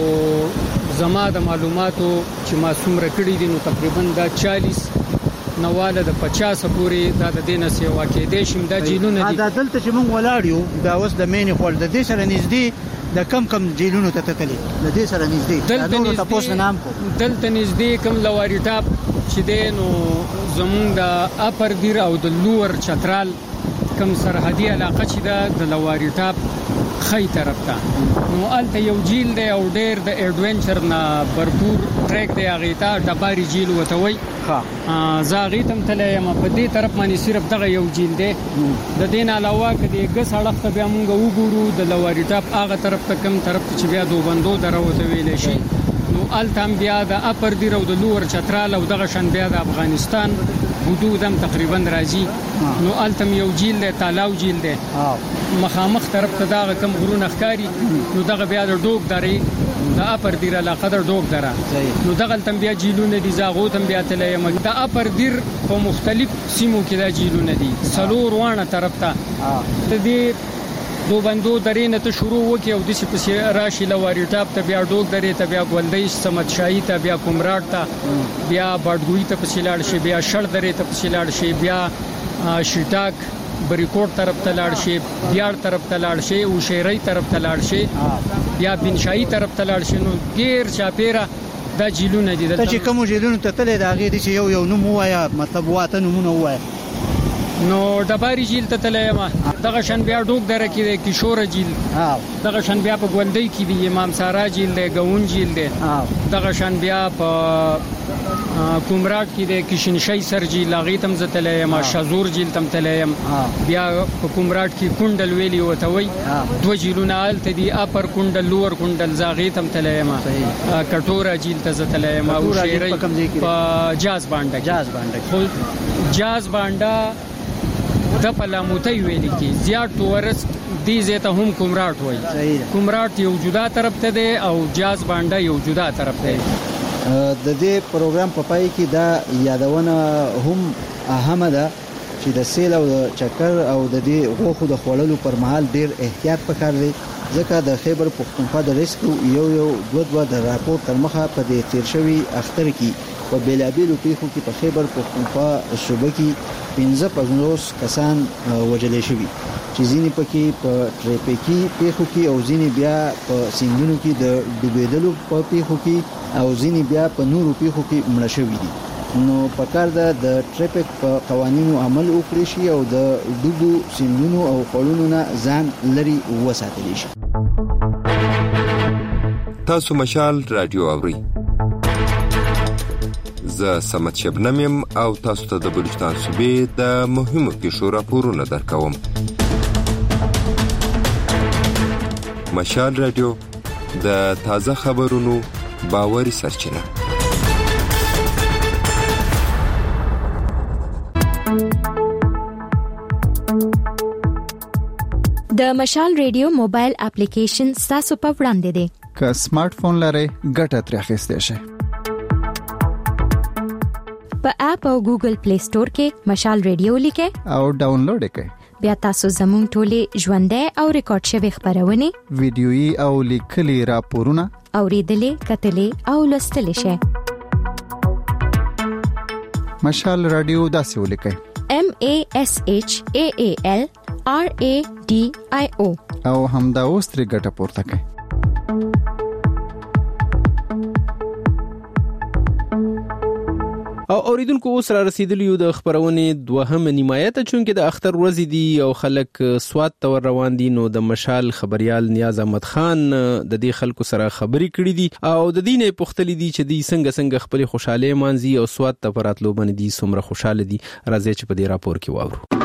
S2: زما د معلوماتو چې ما څومره کړی دي نو تقریبا دا چالیس نواله د پچاس پورې دا د دینه سی واقع دي شم دا جیلونه دي
S21: دا دلته چې مونږ ولاړیو دا اوس د مینې خپل د دې سره نږدې د کم کم جیلونو ته تتلی د دې سره نږدې دا نو تاسو نام کو
S2: دلته نږدې کم لواری ټاپ چې دینو زمونږ د اپر دیر او د لوور چترال کم سرحدي علاقه چې دا د لواری ټاپ خی طرف ته نو الته یو جیل دی او ډیر د ایڈونچر نه برپور ټریک دی هغه ته ډباري جیل وته وای ها زاغی تم تلې ما په دې طرف باندې صرف دغه یو جیل دی د دین علاوه کدي ګس اړخ ته بیا مونږ وګورو د لواری ټاپ هغه طرف ته کم طرف چې بیا دو بندو دروته ویل شي نو التم بیا د اپر دی او د لوور چترال او دغه شن بیا د افغانستان حدود هم تقریبا راځي نو التم یو جیل دی تالاو جیل دی مخامخ طرف ته دا کم غرونه ښکاری نو دغه بیا د ډوک درې د اپر دیر علاقه د ډوک دره نو دغه تم بیا جیلونه دي زاغو تم بیا تلې مګ د اپر دیر په مختلف سیمو کې دا جیلونه دي سلور وانه طرف ته د دې دو بندو درې نه ته شروع وکي او د څه پسې راشي لواري ټاپ ته بیا ډوک درې ته بیا ګولدې سمت شاهي ته بیا کومراټ ته بیا باډګوي ته پسې لاړ شي بیا شړ درې ته پسې لاړ شي بیا شټاک بریکوټ طرف ته لاړ شي بیار طرف ته لاړ شي او شیرای طرف ته لاړ شي بیا بنشای طرف ته لاړ شي نو غیر چاپیرا دا جیلونه دي
S21: ته چې کوم جیلونه ته تلې دا غي دي چې یو یو نوم وایا مطلب واته نمونه وایا
S2: نو ډباري جیل ته تلې ما دغه شن بیا ډوک دره کې د کشور جیل دغه شن بیا په ګوندۍ کې دی امام سارا جیل دی ګون جیل دی دغه شن بیا په کومراټ کې د کشنشای سر جیل لاغي تم زتلې ما شازور جیل تم تلې بیا په کومراټ کې کونډل ویلی وته وي دوه جیلونه آل ته دی اپر کونډل لور کونډل زاغي تم تلې ما کټورا جیل ته زتلې ما او شیرای په جاز باندې جاز باندې جاز باندې د پلاموتي ویل کی زیات ټورست دي زته هم کومراټ وای کومراټ یو جدا طرف ته دی او جاز باندې یو جدا طرف ته
S21: د دې پروګرام په پای کې دا یادونه هم اهمه ده چې د سیل او د چکر او د دې غوخو د خوړلو پر مهال ډیر احتیاط پکار دی ځکه د خیبر پختونخوا د ریسکو یو یو دوه دوه د راپور تر مخه په دې تیر شوی اختر کې په بیلابیلو پیښو کې په خیبر پختونخوا صوبه کې پنځه پنځوس کسان وژل شوي چې ځینې پکې په ټریفیکي پیښو کې او ځینې بیا په سیندونو کې د ډوبېدلو په پیښو کې او ځینې بیا په نورو پیښو کې مړه شوي دي نو پکار ده د ټریفیک په قوانینو عمل وکړي شي او د ډوبو سیندونو او خړونو نه ځان لري وساتلی شي.
S6: تاسو مشال رادیو اورئ. زه سمت شبنم او تاسو ته د بلوچستان صوبې د مهمو پیښو راپورونه درکوم. مشال رادیو د تازه خبرونو باوري سرچینه.
S11: د مشال ریډیو موبایل اپلیکیشن تاسو په وړاندې دی.
S12: که سمارټ فون لرئ ګټه ترې اخیستئ شئ.
S11: په اپ او ګوګل پلی سٹور کې مشال ریډیو لیکئ
S12: او ډاونلوډ کړئ.
S11: بیا تاسو زموږ ټولې ژوندۍ او ریکارډ شوی خبرونه
S12: ویډیويي او لیکلي راپورونه
S11: اوریدلې کتلې او لوستلې شئ.
S12: مشال رادیو داسې ولیکئ
S11: M A S H A A L R A D I O
S12: او همدا اوس ترې ګټه پورته کړئ.
S1: او اوریدونکو اوس را رسیدلی یو د خبرونه دوهم نیمایت چونکه د اختر ورځ دی او خلک سواد تور روان دي نو د مشال خبريال نیاز احمد خان د دې خلکو سره خبري کړې دي او د دینه پختلی دي چې دی څنګه څنګه خپل خوشاله مانځي او سواد ته پراتلو باندې دي سمره خوشاله دي راځي چې په دې راپور کې واورو.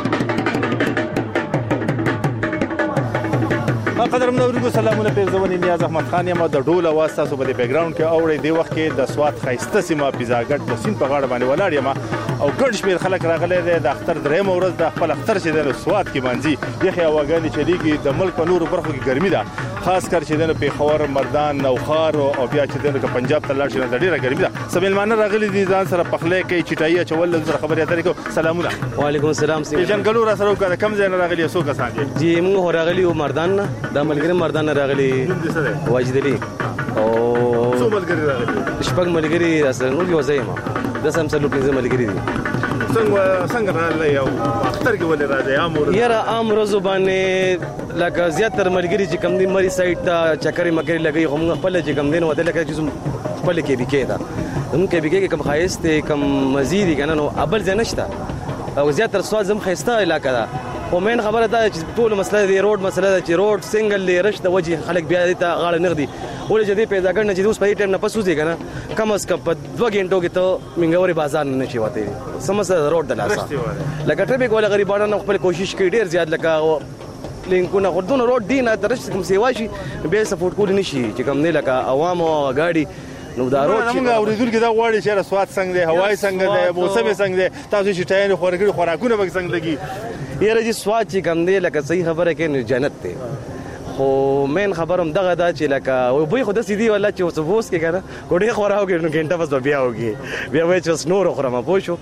S8: قدر منورګو سلامونه پیغزونی نیاز احمد خان یم د ډول اواز تاسو په بیک ګراوند کې اوري دی وخت کې د سواد خایسته سیمه پیزاګټ د سین په غاړه باندې ولاړ یم او ګډ شمیر خلک راغلي دي د اختر درې مورز د خپل اختر چې د سواد کې مانځي یخي اواګانی چې دیږي د ملک په نورو برخو کې ګرمي ده خاص کر چې د پیښور مردان نوخار او بیا چې د پنجاب ته لاړ شي د ډیره ګرمي ده. سمیلمانه راغلي دي ځان سره پخلې کوي چټایي چول سره خبرې اترې کو. سلامونه.
S7: وعلیکم السلام.
S8: سي جنګلو را سره وکړه کم ځای نه راغلي سو کسان دي
S7: جی موږ راغلي او مردان د ملګری مردان راغلي واجدلی او
S8: څو ملګری راغلي
S7: شپږ ملګری راځي نو یو ځای ما د سم سره پنځه ملګری دي.
S8: څنګه څنګه راغلي یو اختر کې ولې راځي امر
S7: یاره امر زبانه لکه زیاتره ملګری چې کم دي مری سایت ته چکرې مکرې لګي هم خپل چې کم دین وته لکه چې خپل کې بکې دا هم کې بکې کم خایسته کم مزيدي کنه نو ابل ځای نشته او زیاتره سوال زم خایسته علاقه ده. خو مین خبره ده چې ټول مسله دی روډ مسله ده چې روډ سنگل لرش د وجه خلک بیا ته غاړه نغدي ولې چې دې پیدا کړنه چې اوس په ټیم نه پسوځي کنه کم از کم په دوه غنټو کې ته منګوري بازار نه شي وته سمسه روډ د لاسه لکه ټریفیک ولا غریبانو خپل کوشش کوي ډیر زیات لکه لینکونه غردون روډ دی نه ترش کوم سیوا شي به سپورټ کول نشي چې کوم نه لکه عوام او غاډي نو دا روډ
S8: چې موږ اوریدونکو دا غواړي چې سواد څنګه دی هوای څنګه دی موسم څنګه دی تاسو چې ټاین خورګړي خوراکونه به څنګه لګي
S7: یاره چې سواد چې کم دی لکه صحیح خبره کې جنت دی خو مین خبرم دغه دا چې لکه وای خو د سیدی ولا چې اوس ووس کې کنه کوډي خوراو کې نو ګنټه بس بیا وږي بیا وای چې نور خورم پوه شو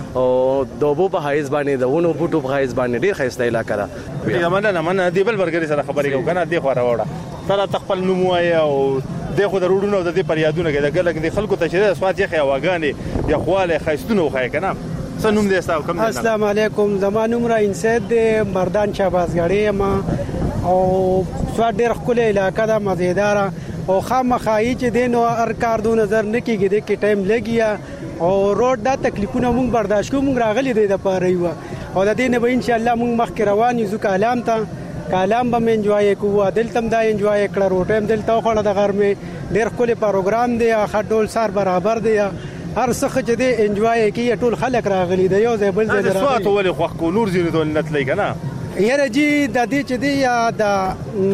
S7: او د اوبو په حایز باندې د ونو بوټو په حایز باندې ډیر ښایسته علاقه ده.
S8: یا مننه مننه دی بل برګری سره خبرې کوم کنه دی خو راوړه تر تخپل نوم وای او دغه د روډونو د دې پریادونه کې د ګلګ د خلکو ته چې سواد یې خواګانې یا خواله خایستونه وخای کنه. سنوم دې تاسو کوم؟
S4: السلام علیکم. زمانو عمر انسید د مردان شاباسګړی ما او سواد ډیر خپل علاقه ده مزیدار او خامخایي چې دینو هر کار دو نظر نه کیږي د کې ټایم لګیا او روډ دا تکلیفونه مونږ برداشت کوو. مونږ راغلي دی د پاره یو او د دې نه به ان شاء الله مونږ مخکې روان یو کالام ته کالام به انجوای کوو دلته دا انجوای کړه روټم دلته خوړه د غرمه ډیر خپل پروګرام دی خډول سار برابر دی هر څه چې دی انجوای کوي ټول خلک راغلي دی یو ځای بل ځای راغلي.
S8: سوات ولې خو کو نور زینې ته نتلې کنه
S4: یاره جی د دې چې دی یا د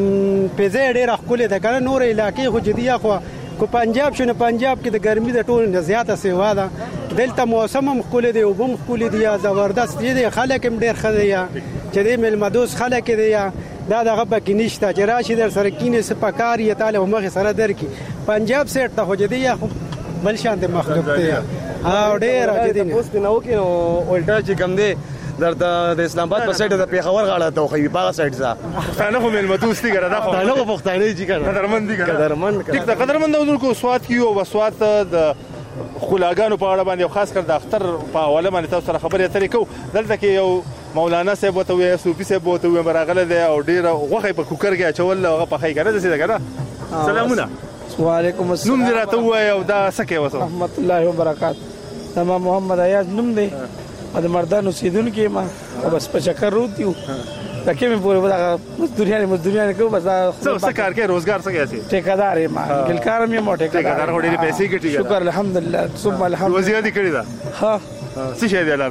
S4: پېزې ډېر خپل د کنه نور علاقې خو جدي خو کو پنجاب شنه پنجاب کې د ګرمي د ټول نه زیاته سیوا ده دلته موسم هم خپل دی او بم خپل دی یا زبردست دی خلک هم ډېر خدایا چې دی ملمدوس خلک دی یا دا دغه پکې نشته چې راشي در سره کینې سپکار یا تعالی مخ سره درکې پنجاب سیټ ته خو جدي یا بل شان د مخلوق دی او ډېر جدي
S7: پوسټ نه وکي نو اولټا چې کم دی درته د اسلام آباد په سایډ د پیښور غاړه ته خو په سایډ ځه
S8: پښتانه خو ملمدوس دي ګره دا خو
S7: پښتانه خو پښتانه دي ګره
S8: قدرمن دي ګره
S7: قدرمن
S8: ټیک ده قدرمن د کو سواد کیو او سواد د خلاګانو په اړه باندې خاص کر د اختر په حواله باندې تاسو سره خبرې اترې کو دلته کې یو مولانا صاحب وته وي صوفي صاحب وته وي براغله دی او ډیره غوخه په کوکر کې اچول هغه په خای کنه د سیده کنه. سلامونه
S4: وعلیکم السلام.
S8: نوم دې راته وای او دا سکه وسو
S4: رحمت الله وبرکات. تمام محمد ایاز نوم دی د مردان اوسیدونکو ما بس په چکر روتیو تکه مې پوره ودا مزدوریان مزدوریان کو بس
S8: څه کار کې روزګار څه کوي
S4: ټیکادار ما ګلکار مې مو
S8: ټیکادار هډې پیسې ګټي
S4: شکر الحمدلله ثم الحمد
S8: وزیر دي کړی دا
S4: ها
S8: څه شي دی اعلان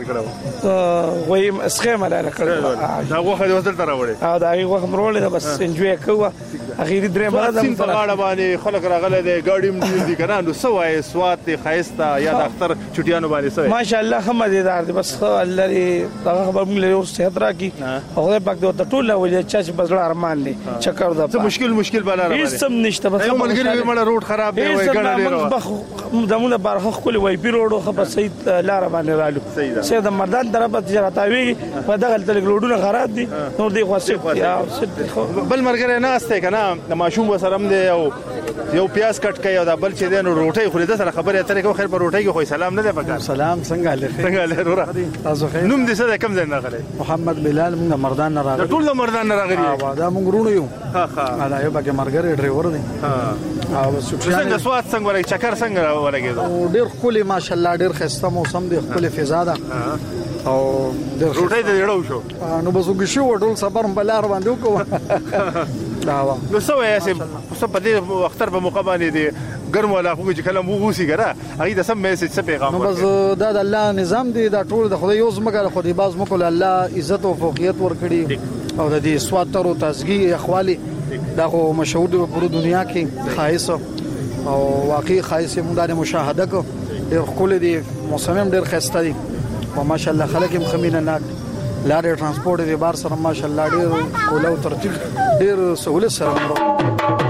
S8: کړو
S4: وای اسخه مله کړو
S8: دا غوخه د وصل تر راوړي
S4: او دا غوخه مرولې دا بس انجوي کوه اخیری درې مراد
S8: هم په غاړه باندې خلک راغله دي ګاډي مې دي کنه نو سوای سوات خایستا یا د اختر چټیانو باندې سوای
S4: ماشاءالله هم مزیدار دي بس الله دې دا خبر موږ له صحت راکي او پاک د ټول ولې چا چې بزړه ارمان لې چکر دا
S8: څه مشکل مشکل بالا راغلی
S4: هیڅ هم نشته بس
S8: ملګری مړه روډ خراب دی وای ګڼه ډیرو
S4: دمونه بارخه خپل وای پی روډو خو صحیح لار باندې رالو سه د مردان طرفه تجارت اوی په دغه تل روډونه خراب دي نور دی خاصه یا
S8: بل مرګره نه استه کنه د ماشوم وسرم دی او یو پیاز کټ کوي او دا بل چې دی نو روټي خوري د سره خبره اترې کو خیر په روټي کې خو سلام نه دی پکار.
S4: سلام څنګه لخي
S8: څنګه له رورا
S4: تاسو خیر
S8: نوم دې څه کم ځای نه غلي
S4: محمد بلال موږ مردان نه راغلی
S8: ټول مردان نه راغلی
S4: دا موږ رونو یو
S8: ها ها
S4: دا یو بګه مرګره ډرایور دی
S8: ها او څنګه سواد څنګه ورګ چکر څنګه ورګي
S4: ډیر خولي ماشاءالله ډیر خسته موسم دی خپل فضا ده او
S8: د روټي د جوړو شو
S4: نو بزوګ شو ټول صبر بلار باندې وکړو دا وا
S8: نو سو یې سه په دې اختر په موقع باندې دی ګرم ولا خو چې کلم وغوسی ګره هغه د سم میسج څه پیغام
S4: ورکړي نو بس دا د الله نظام دی دا ټول د خدای یو زمګه خو دې باز مکو الله عزت او فوقیت ورکړي او د دې سواتر او تازګي اخوالي دا خو مشهور دی په دنیا کې خاص او واقعي خاص موږ د مشاهده کو ډېر خپل دي موسم ډېر خسته دي او ماشاءالله خلک هم خمینه ناک لارې ترانسپورت دی بار سره ماشاءالله ډېر کولاو ترتیب ډېر سہولت سره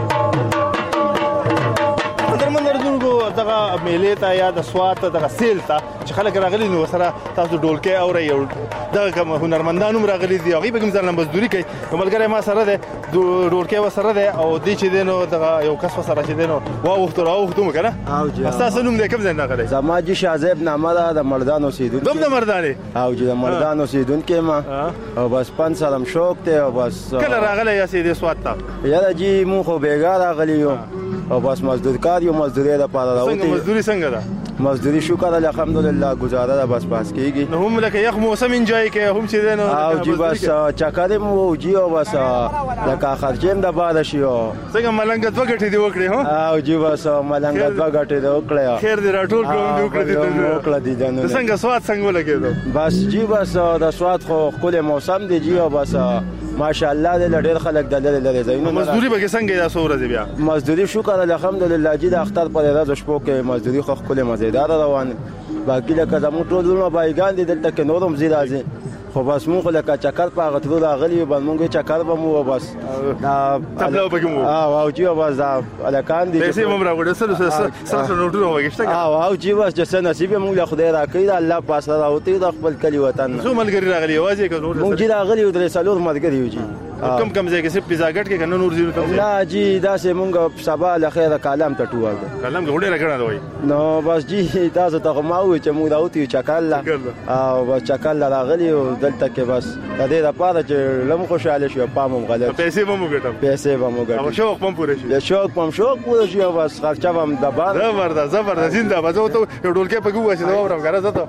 S8: دغه میلې ته یا د سوات دغه سیل ته چې خلک راغلي نو سره تاسو ډولکې اوري او دغه کوم هنرمندانو راغلي دي هغه به کوم ځل مزدوري کوي کوملګری ما سره ده ډولکې وسره ده او دې چې دینو دغه یو کس وسره چې دینو واو وخت راو وخت کنه
S10: او جی
S8: تاسو نوم دې کوم ځای نه غلي
S10: زما جی شازیب نامه ده د مردان اوسیدونکو
S8: دوم د مردانه
S10: او جی د مردان اوسیدونکو ما او بس پنځه سلام شوق ته او بس
S8: کله راغلی یا سیدې سوات ته
S10: یا جی مو خو بیګا راغلی یو او بس مزدور کار یو مزدوري د پاره راوتی
S8: څنګه مزدوري څنګه ده
S10: مزدوري شکر الحمدلله گزاره ده بس پاس کیږي
S8: نو هم لکه یخ موسم انجوای کوي هم چې دینو
S10: او جی بس چکر مو جی او بس لکه خرجم د باد شي او
S8: څنګه ملنګ دوه غټي دی وکړي هو
S10: او جی بس ملنګ دوه غټي دی وکړي
S8: خیر دې راټول کوم دی وکړي
S10: دی وکړه دي جنو
S8: څنګه سواد څنګه لګیدو
S10: بس جی بس د سواد خو خپل موسم دی جی او بس ماشاءالله د ډېر خلک د لری زینو
S8: مزدوري به څنګه دا سورز بیا
S10: مزدوري شکر الحمدلله جی د اختر پر ورځ شپو کې مزدوري خو خپل مزیدار روان باقی لکه زمو ټولونه بایګان دي دلته کې نورم زیرازي خو بس مونږ لکه چکر په غتلو راغلی بل مونږ چکر به مو بس دا
S8: تبلو بګمو
S10: اه او چې بس دا الکان دي
S8: پیسې مم راغړې سره سره سره نوټونه وګشته
S10: اه او چې بس چې نصیب مونږ له خدای راکړي دا الله پاس راوتی د خپل کلی وطن
S8: زه ملګری راغلی وازي که نور
S10: مونږ راغلی د سالور ملګری یو جی
S8: کم کم ځای کې صرف پیزاګټ کې کنه نور زیرو ته
S10: لا جی دا سه مونږ سبا له خیره کلام ته ټوال
S8: کلام غوډه راګړه دوی
S10: نو بس جی تاسو ته ما و چې مونږ راوتی چکل او بس چکل راغلی او دلته کې بس د دې لپاره چې لم خوشاله شو پامم غلط
S8: پیسې به مو ګټم
S10: پیسې به مو ګټم
S8: او شوق پم پوره شي
S10: شوق پم شوق پوره شي بس خرچه هم د بار
S8: زبردست زبردست زنده بازو ته ډولکه په ګوښه دا ورم غره زته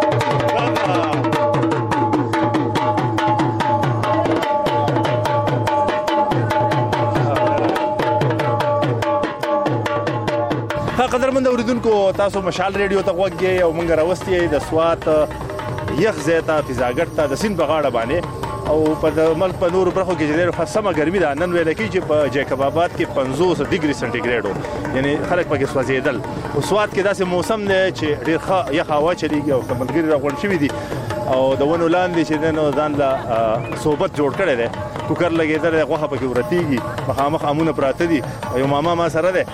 S8: قدرمن اوریدونکو تاسو مشال ریډیو ته وګورئ او مونږ راوستي د سوات یخ زیاته فضاګټ ته د سین بغاړه باندې او په ملک په نور برخو کې ډېر خاصه ګرمي ده نن ویل کې چې په جیکب آباد کې پنځوس ډیګري سنټیګریډ وو یعنی خلک پکې سوځیدل او سوات کې داسې موسم دی چې ډېر ښه یخ هوا چلیږي او سمندري راغون شوی دي او د ونو لاندې چې نن ځان لا صحبت جوړ کړی دی کوکر لګیدل غوخه پکې ورتيږي مخامخ امونه پراته دي یو ماما ما سره ده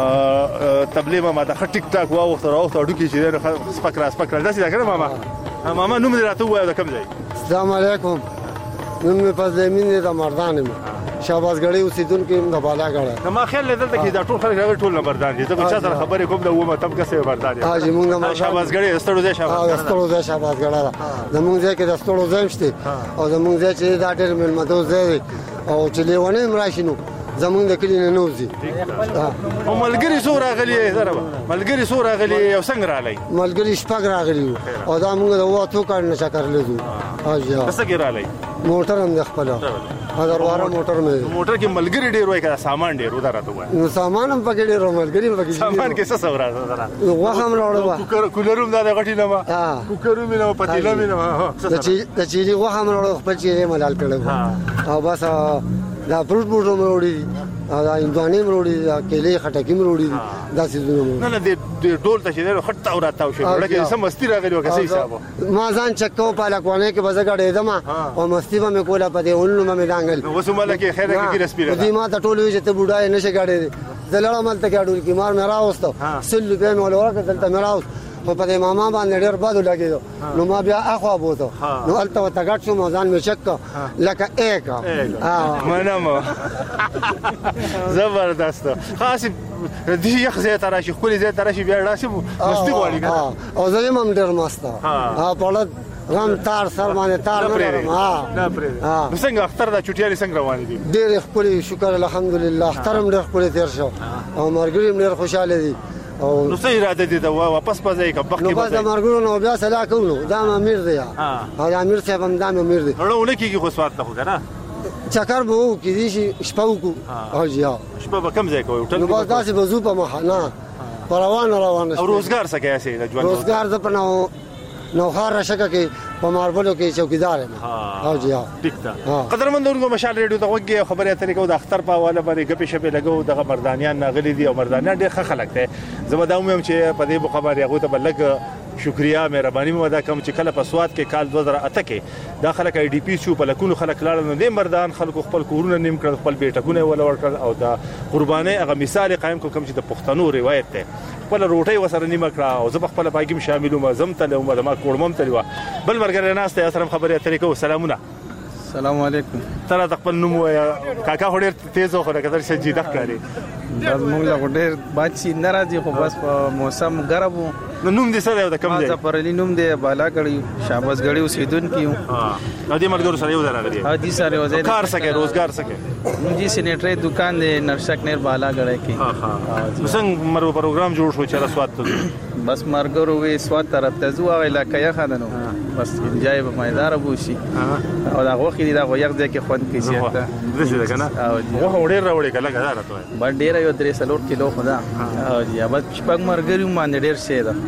S8: تبلیغ ما ته ټیک ټاک واو تر او ته ډوکی چې سپکرا سپکرا داسې دا کنه ماما ماما نوم دې راته وایو د کوم ځای
S9: السلام علیکم نوم مې فضلمین د مردان یم شاباسګړی اوسیدونکو د بالاګړه
S8: نو ما خیال لیدل چې دا ټول خلک ټول مردان دي زه چا سره خبرې کوم د ومه تم کسه مردان دي
S9: حاجی مونږ
S8: شاباسګړی استړو دې شاباس
S9: استړو دې شاباسګړه زمونږ ځای کې د استړو ځای شته او زمونږ ځای چې دا ډېر ملمدو ځای او چې لیونه مراشینو زمونږ د کلی نه نوځي
S8: او ملګری سو راغلی زره ملګری سو راغلی او څنګه راغلی
S9: ملګری شپږ راغلی او دا موږ د واتو کار نه چکر لیدو اجا
S8: څه کې راغلی
S9: موټر هم د خپل هزارواره موټر مې
S8: موټر کې ملګری ډیر وای کړه سامان ډیر ودا راته وای
S9: نو سامان هم پکې ډیر ملګری پکې
S8: سامان کې څه څه راځه زره
S9: واه هم راوړل
S8: کوکر کولروم دا غټی نه ما کوکروم نه پتیلا مې نه
S9: د چیلي واه هم راوړل خپل چیرې ملال کړو او بس دا فروټ بوټو مروړي دا اندوانې مروړي دا کېلې خټکی مروړي دا سيزونه
S8: نه نه د ډول ته چې خټ او راته شو ورګه سم مستی راغلی وکړي حساب
S9: ما ځان چکو په لکوانه کې بزګړې دما او مستی به کوله په دې اونلو مې ډانګل
S8: نو وسماله کې خیره کې رسپیره
S9: دې ما ته ټول وی چې ته بډای نشه غاړې زلړه مل ته غاډول کې مار مې راوستو سل په مول ورکه دلته مې راوست په دې ماما باندې ډېر باد لګیدو نو ما بیا اخوا بوته نو الته وتګټ شو مزان مې چک لکه ایک
S8: ها منم زبردست خاص دې یخ زه تراشي خپل زه تراشي بیا راشي مستی غواړي
S9: او زه هم ډېر مست ها په غم تار سر باندې تار
S8: نه ها نه پرې ها څنګه اختر د چټیاري څنګه روان دي
S9: ډېر خپل شکر الحمدلله اختر هم ډېر خپل تیر شو او مرګري ډېر خوشاله دي
S8: او نو صحیح اراده دي دا واپس پځای کا بخت
S9: نو بس مرګونو نو بیا سلا کوو دا امیر دی ها دا امیر صاحب هم دا امیر دی
S8: ورونه کیږي خو سوات ته کنه
S9: چکر به وو کې دي شي شپو کو او جیا
S8: شپه به کم ځای کوي
S9: نو بس داسې بزو په مخ نه روان روان
S8: او روزګار څه کوي سي د ژوند
S9: روزګار د پناو نو خار رشکه کې په ماربلو کې چوکیدار یم او جیا
S8: ټیک ده قدرمن ورغو مشال ریډیو ته وګي خبره اترې کو د اختر په حواله باندې غپې شپې لګو د مردانیان ناغلي دي او مردانیان ډېر ښه خلک دي زبدا هم چې په دې خبره هغه ته بلګ شکریا مهرباني مو ادا کوم چې کله په سواد کې کال دوه زره اته کې دا خلک ای ډي پی شو په لکونو خلک لاړل نو د مردان خلکو خپل کورونه نیم کړ خپل بیٹکونه ولا ورکړ او دا قرباني هغه مثال قائم کو کوم چې د پښتنو روایت ده خپل روټي وسره نیمه کړه او زه خپل پاګم شاملو ما زم ته له ما کوړمم تلوا بل مرګره ناس ته سره خبرې اترې کو سلامونه
S14: السلام علیکم
S8: تر خپل نوم کاکا هډیر تیز خو راکتر سجیده ښکاری
S14: دا موږ له هډیر بچی ناراضي خو بس په موسم ګرمو
S8: نو نوم دې سره د کم ځای
S14: ما زفرلی نوم دې بالا کړی شاباس غړی اوسیدون کیو
S8: ها دې ملګرو سره یو ځای راغلی
S14: ها دي سره یو ځای
S8: کار سکے روزګار سکے
S14: جی سینټری دکان دې نرشک نیر بالا غړی کی
S8: ها ها څنګه مرو پروګرام جوړ شو چې سواد ته
S14: بس مرګرو وی سواد طرف ته زو غلا کیا خدانو بس جای په مایدار بوشي او دا غوخي دا غو یغ ځکه خوند کی زیاته
S8: دې څه کنه او وړې راوړې کله غدا راته
S14: باندې ډیر یو درې سلور کیلو خدا او یا بس شپږ مرګري باندې ډیر شه دا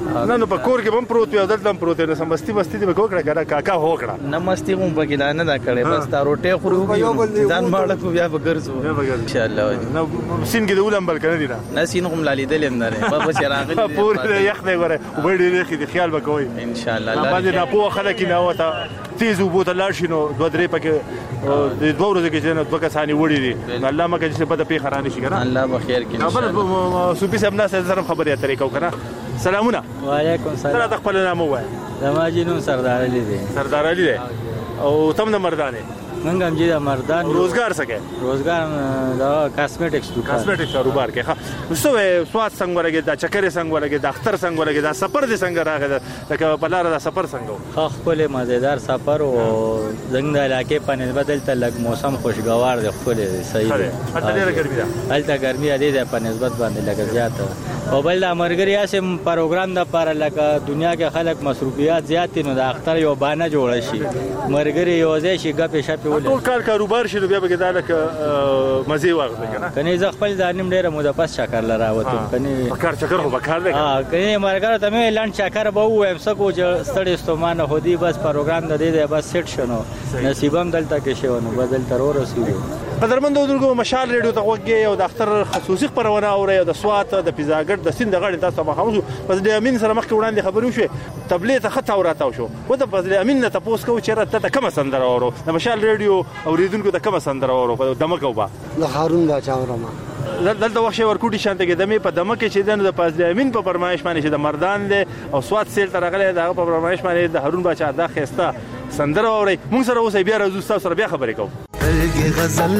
S8: نه نو په کور کې هم پروت وي او دلته هم پروت وي نو سمستی مستی دې وکړه کنه کاکا هوکړه
S14: نه مستی هم پکې دا نه دا کړې بس تا روټه خورو ځان ماړه کو بیا به ګرځو ان شاء الله
S8: نو سین کې د ولم بل کنه دي
S14: نه سین هم لالي دل نه په بس راغلي
S8: پورې یخ دی غره وړي لري د خیال وکوي
S14: ان شاء الله
S8: الله باندې نه پوه خلک نه وته تیز وبوت الله شنو دوه درې پکې د دوه ورځې کې نه دوه کسانی وړي دي الله مکه چې په د پی خرانه شي کنه
S14: الله بخیر کې ان شاء الله
S8: سوپی صاحب نه سره خبرې اترې کو کنه سلامونه
S13: وعلیکم السلام
S8: سره خپل نام وای
S13: زماجی نو سردار علی دی
S8: سردار علی دی او تم د مردانه
S13: منګ هم چې د مردان
S8: روزګار سکے
S13: روزګار دا کاسمیټکس دکان
S8: کاسمیټکس کاروبار کې ها وسو سواد څنګه ورګه دا چکرې څنګه ورګه دا اختر څنګه ورګه دا سفر دې څنګه راغله دا په لار دا سفر څنګه
S13: خو خپل مزیدار سفر او زنګ د علاقې په نسبت دلته لګ موسم خوشگوار دی خپل صحیح دی
S8: هلته ډیره ګرمي ده
S13: هلته ګرمي دی په نسبت باندې لګ زیات او بل د امرګری اسم پروګرام د لپاره لکه دنیا کې خلک مصروفیات زیات نو د اختر یو بانه جوړ شي مرګری یو ځای شي غپې شپې ولې
S8: ټول کار کاروبار شي بیا به دا لکه مزي واغله کنه
S13: کني ز خپل ځانم ډیره موده پس شکر لراوته کني
S8: کار چکر هو بکار دی
S13: ها کني مرګره ته مې لاند شکر به وایم سکو چې ستړي استومانه هودي بس پروګرام د دې بس سیټ شنو نصیبم دلته کې شونه بدل تر ورسېږي
S8: قدرمن درګو مشال ریډیو ته وګي او د اختر خصوصي خبرونه اوري او د سوات د پیزاګټ د سند غړي تاسو به خاموش پس د امین سره مخکې وړاندې خبرو شو تبلیغ ته خطا وراتاو شو و د فضل امین نه تاسو کو چې راته کوم سندره اورو د مشال ریډیو اوریدونکو ته کوم سندره اورو په دمکو با
S9: د هارون باچا اورما
S8: دلته وخت ورکوټي شانته کې دمه په دمکه چې د فضل امین په فرمایش باندې چې د مردان دی او سوات سیل تر غلې د په فرمایش باندې د هارون باچا د خسته سندره اوري مونږ سره اوسې بیا راځو تاسو سره بیا خبرې کوو
S15: سترګې غزل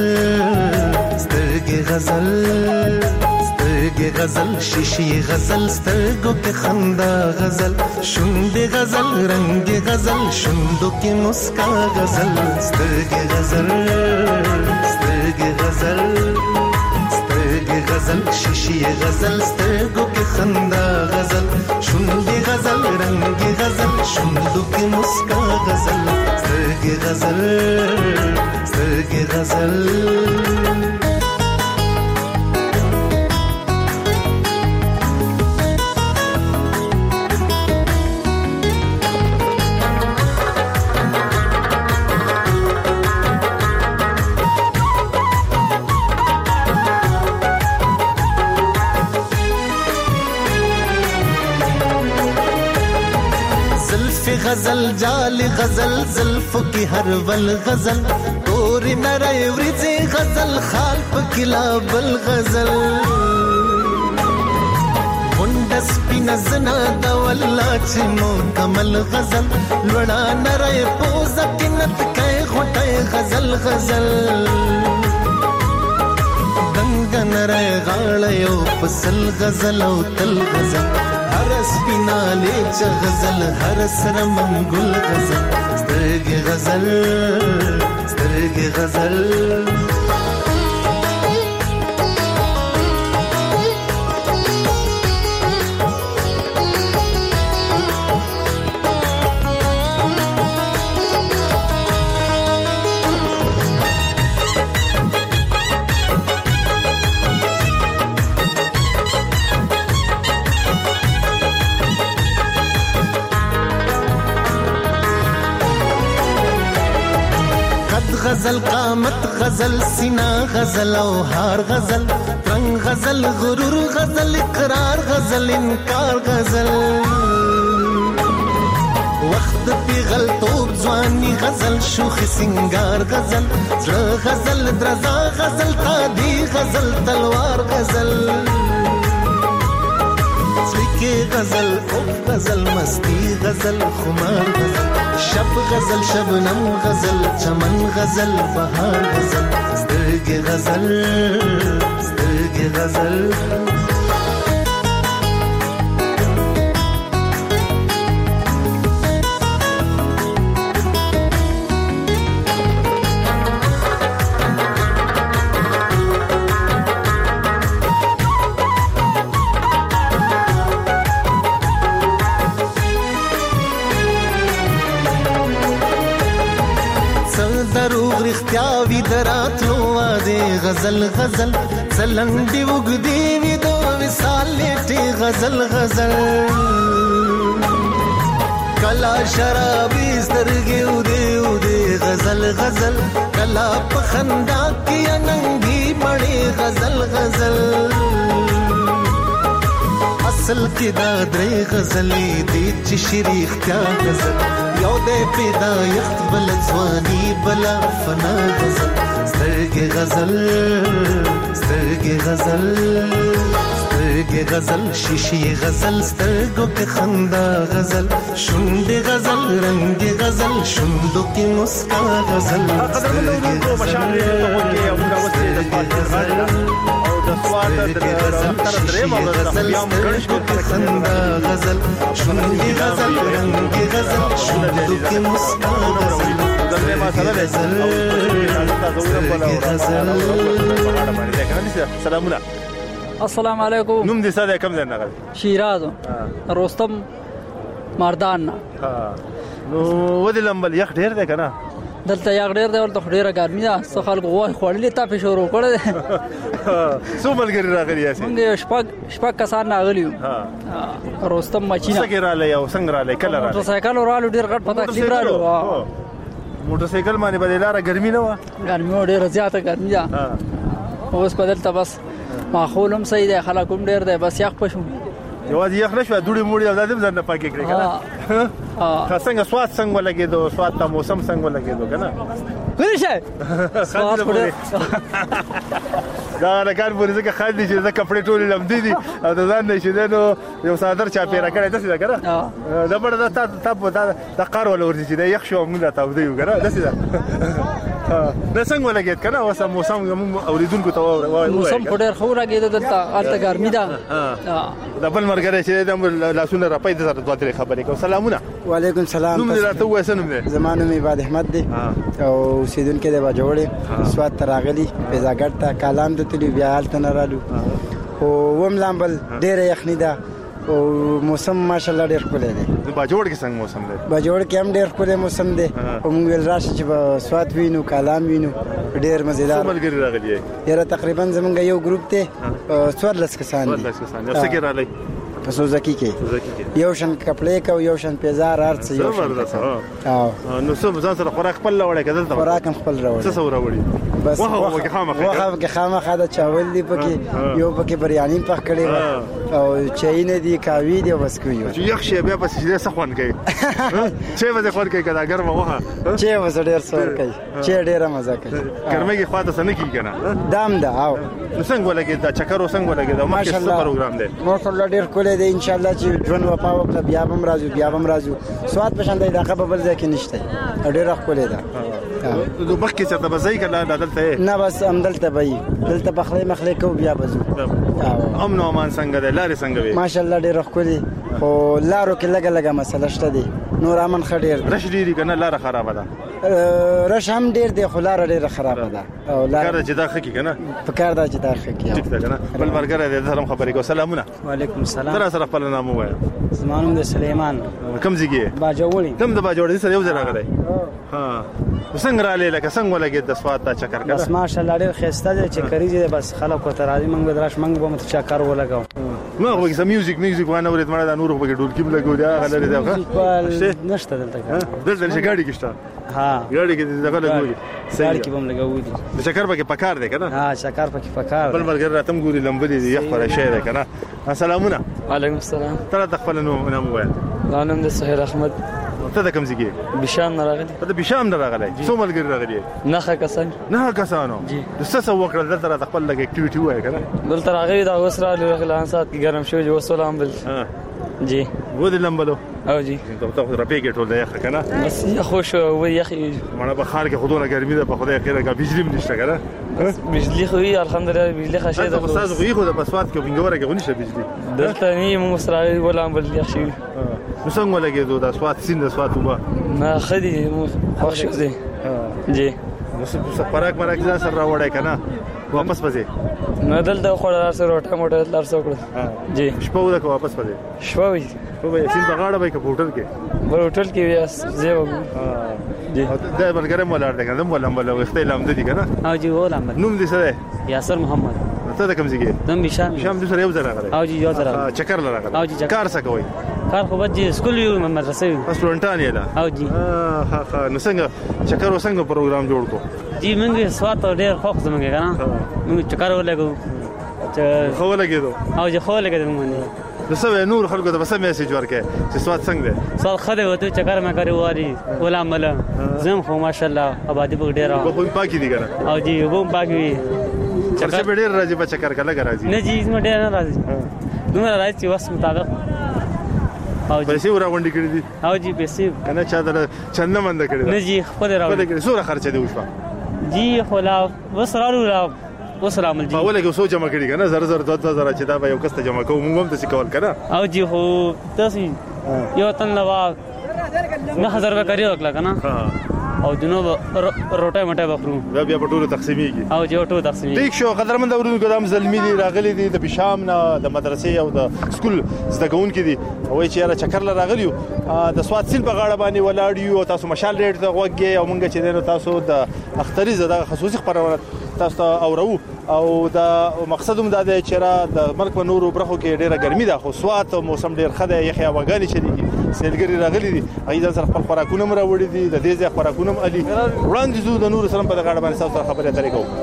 S15: سترګې غزل سترګې غزل شیشې غزل سترګو کې خندا غزل شونډې غزل رنگ غزل شونډو کې مسکا غزل سترګې غزل سترګې غزل سترګې غزل شیشې غزل سترګو کې خندا غزل شونډې غزل رنگ غزل شونډو کې مسکا غزل سترګې غزل سترګې غزل غزل جال غزل زلفو کی هر ول غزل تور نری ورځي غزل خال پکلا بل غزل وندس پینزنا د والله چې مو کمل غزل لړا نری پوز کینت کای غټه غزل غزل دنګ نری غاړ یو پسل غزل او تل غزل سپیناله چ غزل هر سر منګل غزل سترګې غزل سترګې غزل غزل قامت غزل سینا غزل او هار غزل رنگ غزل غرور غزل اقرار غزل انکار غزل وخت پیغل توب ځواني غزل شوخ سنگار غزل زړه غزل درزا غزل تادي غزل تلوار غزل سکه غزل او غزل مستی غزل خمار غزل شب غزل شبنم غزل چمن غزل بهار غزل سترګې غزل سترګې غزل رختیاوی دراتلو واده غزل غزل زلندی وګدی وی دو وصال لټي غزل غزل کلا شرابي سترګې ودې ودې غزل غزل کلا په خندا کې اننګي مړې غزل غزل اصل کې دا درې غزلې دي چې شریخ کیا غزل یو دې پیدا یخت بل ځواني بلا فنا غزل سترګې غزل سترګې غزل سترګې غزل شیشې غزل سترګو کې خندا غزل شونډې غزل رنگ غزل شوندو کې مسکا غزل سترګې غزل او د سواد د درېم او د خیام ګڼشو کې خندا غزل شونډې غزل رنگ غزل شوندو کې مسکا غزل
S16: سلامونه السلام علیکم
S8: نوم دې ساده کوم ځای نه غل
S16: شیراز رستم مردان
S8: نو ودی لمبل یخ ډیر دی کنه
S16: دلته یخ ډیر دی ولته ډیره ګرمي ده څو خلکو غوښ خوړلې تا په شروع کړل
S8: څو ملګری راغلی یاسي
S16: موږ شپږ شپږ کسان راغلی یو رستم مچینا
S8: څنګه رااله او څنګه رااله کله رااله
S16: موټر سایکل ورالو ډیر غټ پتا کلی رالو
S8: موټر سایکل باندې بدل لاره ګرمي نه و
S16: ګرمي ډیره زیاته ګرمي ده اوس بدلته بس ماحولم صحیح دی خلک هم ډیر دی بس یخ پښو
S8: یوازې یخ نشو دوړي موړي او دادم ځنه پاکي کړی کنه ها څنګه سواد څنګه لګیدو سواد ته موسم څنګه لګیدو کنه
S16: ورشه سواد پورې
S8: دا لکان پورې ځکه خالي چې دا کپڑے ټول لمدي دي او دا ځان نشي نو یو صادر چا پیرا کړی تاسو دا کنه دا بڑا دا تاسو دا د قار ولا ورته چې دا یخ شو موږ ته ودی کنه تاسو دا دا څنګه لګید کنه اوس موسم اوریدونکو ته وای
S16: موسم په ډېر خو راګید دلته الته ګرمي ده
S8: دا بل مرګره چې د لاسونه را پیدا سره دوه درې خبرې کو سلامونه
S17: وعلیکم سلام
S8: نوم دې راته وایې سنم دې
S17: زمانو می عباد احمد دی او سیدونکو د باجوړې سواد تراغلی پیزاګټ ته کالام د تلی بیا حالت نه رالو او وم لامبل ډېر یخنی ده او موسم ماشاءالله ډېر ښکلی دی
S8: باجوړ کې څنګه موسم دی
S17: باجوړ کې هم ډېر ښکلی موسم دی او موږ ویل راشي چې به سواد وینو کالام وینو ډېر مزیدار
S8: څو ملګري راغلي
S17: یاره تقریبا زمونږ یو ګروپ دی څوارلس کسان دي
S8: څوارلس کسان یو څه کې راغلي
S17: په سوزکی کې یو شان کپړې کو یو شان پیزار ارڅ یو شان
S8: او نو څه ځان سره خوراک خپل راوړی کده
S17: خوراک خپل راوړی
S8: څه څه راوړی
S17: بس
S8: واه کې خامخ
S17: واه کې خامخ دا چاول دی پکې یو پکې بریانی پخ کړي او چای نه دی کاوی دی بس کوي
S8: چې یخ شی بیا پس دې څه خوان کوي چې وځه خوان کوي کدا ګرمه واه
S17: چې وځ ډیر سور کوي چې ډیره مزه کوي
S8: ګرمه کې خواته سن کی کنه
S17: دام دا او
S8: څنګه ولګي دا چکر څنګه ولګي دا ماشاءالله پروګرام دی
S17: ماشاءالله ډیر کولې دی ان شاء الله چې ژوند وپا وکړه بیا هم راځو بیا هم راځو سواد په شان دی دا خبر ځکه نشته ډیر کولې ده
S8: نو مخکې چې ته بځای کله دلته
S17: نه بس هم دلته وي دلته بخلې مخلې کو بیا بزو
S8: امن او امان څنګه ده لارې څنګه وي
S17: ماشاءالله ډیر ښکلي خو لارو کې لګه لګه مسله شته دي نور امن خډیر
S8: رش ډیری کنه لار خرابه ده
S17: رش هم ډیر دی خو لار ډیره خرابه ده او
S8: لار کار چې دا خکې کنه
S17: په کار دا چې دا خکې
S8: ټیک ده کنه بل مرګره دې سلام خبرې کو سلامونه
S17: وعلیکم السلام
S8: تر سره خپل نام وایي
S17: زمانوم د سليمان
S8: کوم ځای
S17: باجوړی
S8: کوم د باجوړی سره یو ځای راغلی ها څنګه را لې لکه څنګه ولګي د سواد ته چکر کړه
S17: بس ماشاءالله ډېر خسته دي چې کریږي بس خلکو ته راځي موږ بدراش موږ به مت چکر ولګاو
S8: نو هغه چې میوزیک میوزیک وانه ورته مړه د نور په ډول کې لګو دا غلره دا
S17: نشته دلته
S8: دلته چې گاډي کې شته
S17: ها
S8: گاډي کې دغه لګوي
S17: سړی کې بم لګوي دي
S8: د چکر پکې پکار دی کنه
S17: ها چکر پکې پکار
S8: بل مرګ راتم ګوري لمبلي دی یخ پر شی دی کنه سلامونه
S16: وعلیکم السلام
S8: تر تخفل نو نو وای
S16: نام د سهیل احمد
S8: ته د کوم ځای
S16: بشام نه راغلی
S8: ته بشام نه راغلی څو ملګری راغلی
S16: نه کسان
S8: نه کسانو د څه څه وکړل دلته خپل لګ اکټیویټي وای کنه
S16: دلته راغلی دا اوس را لغلان سات کې ګرم شو جو سلام بل جی
S8: و دې لمبلو
S16: او جی
S8: ته ته راپېګ ټول دی کنه
S16: بس خوش او یخي
S8: مړه په خار کې خودونه ګرمي ده په خدای خیره کا بجلی نشته کنه
S16: بجلی خو الحمدلله بجلی خشه
S8: ده استاد خو یو د بسوات کې وینګوره کې ونیشه بجلی
S16: دلته نی مو سره ولام بل یخي
S8: نو څنګه لګیدو د سوات سین د سوات وبا
S16: نه خدي خوښ دي جی
S8: نو څه پراک مراک ځان سره راوړای کنه واپس پځې
S16: نه دلته خو لار سره روټه موټه لار سره کړ جی
S8: شپه ودا کو واپس پځې
S16: شپه وي
S8: په وې سین بغاړه وای کمپیوټر کې
S16: هوټل کې ویاس زیو
S8: جی دا برګره مولا ده کنه مولا مولا وختې لام دي کنه
S16: او جی ولا
S8: نوم دې سره
S16: یاسر محمد
S8: ته د کوم ځای
S16: نوم بشام
S8: بشام دې سره یو ځای راغلی
S16: او جی یو ځای
S8: چکر لراغلی
S16: او جی
S8: کار څه کوي
S3: کار خو بچي سکول یو مدرسې یو
S8: سټوډنټان یې لا
S3: او جی
S8: ها ها نو څنګه چکر وسنګ پروګرام جوړ کو
S3: جی موږ سوات ډېر خوښ زمونږ کنه موږ چکر ولګو
S8: چې خو لګیدو
S3: او جی خو لګیدو موږ
S8: نو سوي نور خلکو ته بس میسج ورکې چې سوات څنګه ده
S3: سوات خده وته چکر ما کوي واري ولا مل زم خو ماشاءالله آبادی په ډېر
S8: په کوم پاکي دي کنه
S3: او جی وو پاکي
S8: چکر په ډېر راځي په چکر کله راځي
S3: نه جی زما ډېر نه راځي دومره راځي چې وس مطابق
S8: او جی پیسې ورغونډې کړې دي
S3: او جی پیسې
S8: کنه چا در چنده مند کړې
S3: نه جی خپل راوړل
S8: سوره خرچه دی وشو
S3: جی خلا وسرالو لا وسلام الجی
S8: په ولګو سوچ جمع کړي کنه زر زر دوه زره چې دا به یو کسته جمع کوم موږ هم تاسو کول کنه
S3: او جی خو تاسو یو تن لوا نه هزار روپے کړی وکړه کنه او جنوب روټه مټه بخرو
S8: بیا بیا په ټولو تقسیمېږي
S3: او جو ټولو تقسیمېږي
S8: ټیک شو قدرمن اورونکو ګدام زلمی دي راغلي دي د بشام نه د مدرسې او د سکول زده کوونکي دي وای چې را چکر ل راغلیو د سوات سیند په غاړه باندې ولاړ یو تاسو مشال ریټ ته وګي او مونږ چې دینو تاسو د اختري زده خصوصي خبرونه تاسو اورو او دا مقصد هم دا دی چې را د ملک په نورو برخو کې ډیره ګرمي ده خو سوات موسم ډیر ښه دی یخي هواګانې چلیږي سیلګري راغلي دي هغه ځان سره خپل خوراکونه هم راوړي دي د دې ځای خوراکونه هم علي وړاندې زو د نورو سره په غاړه باندې تاسو سره خبرې اترې کوو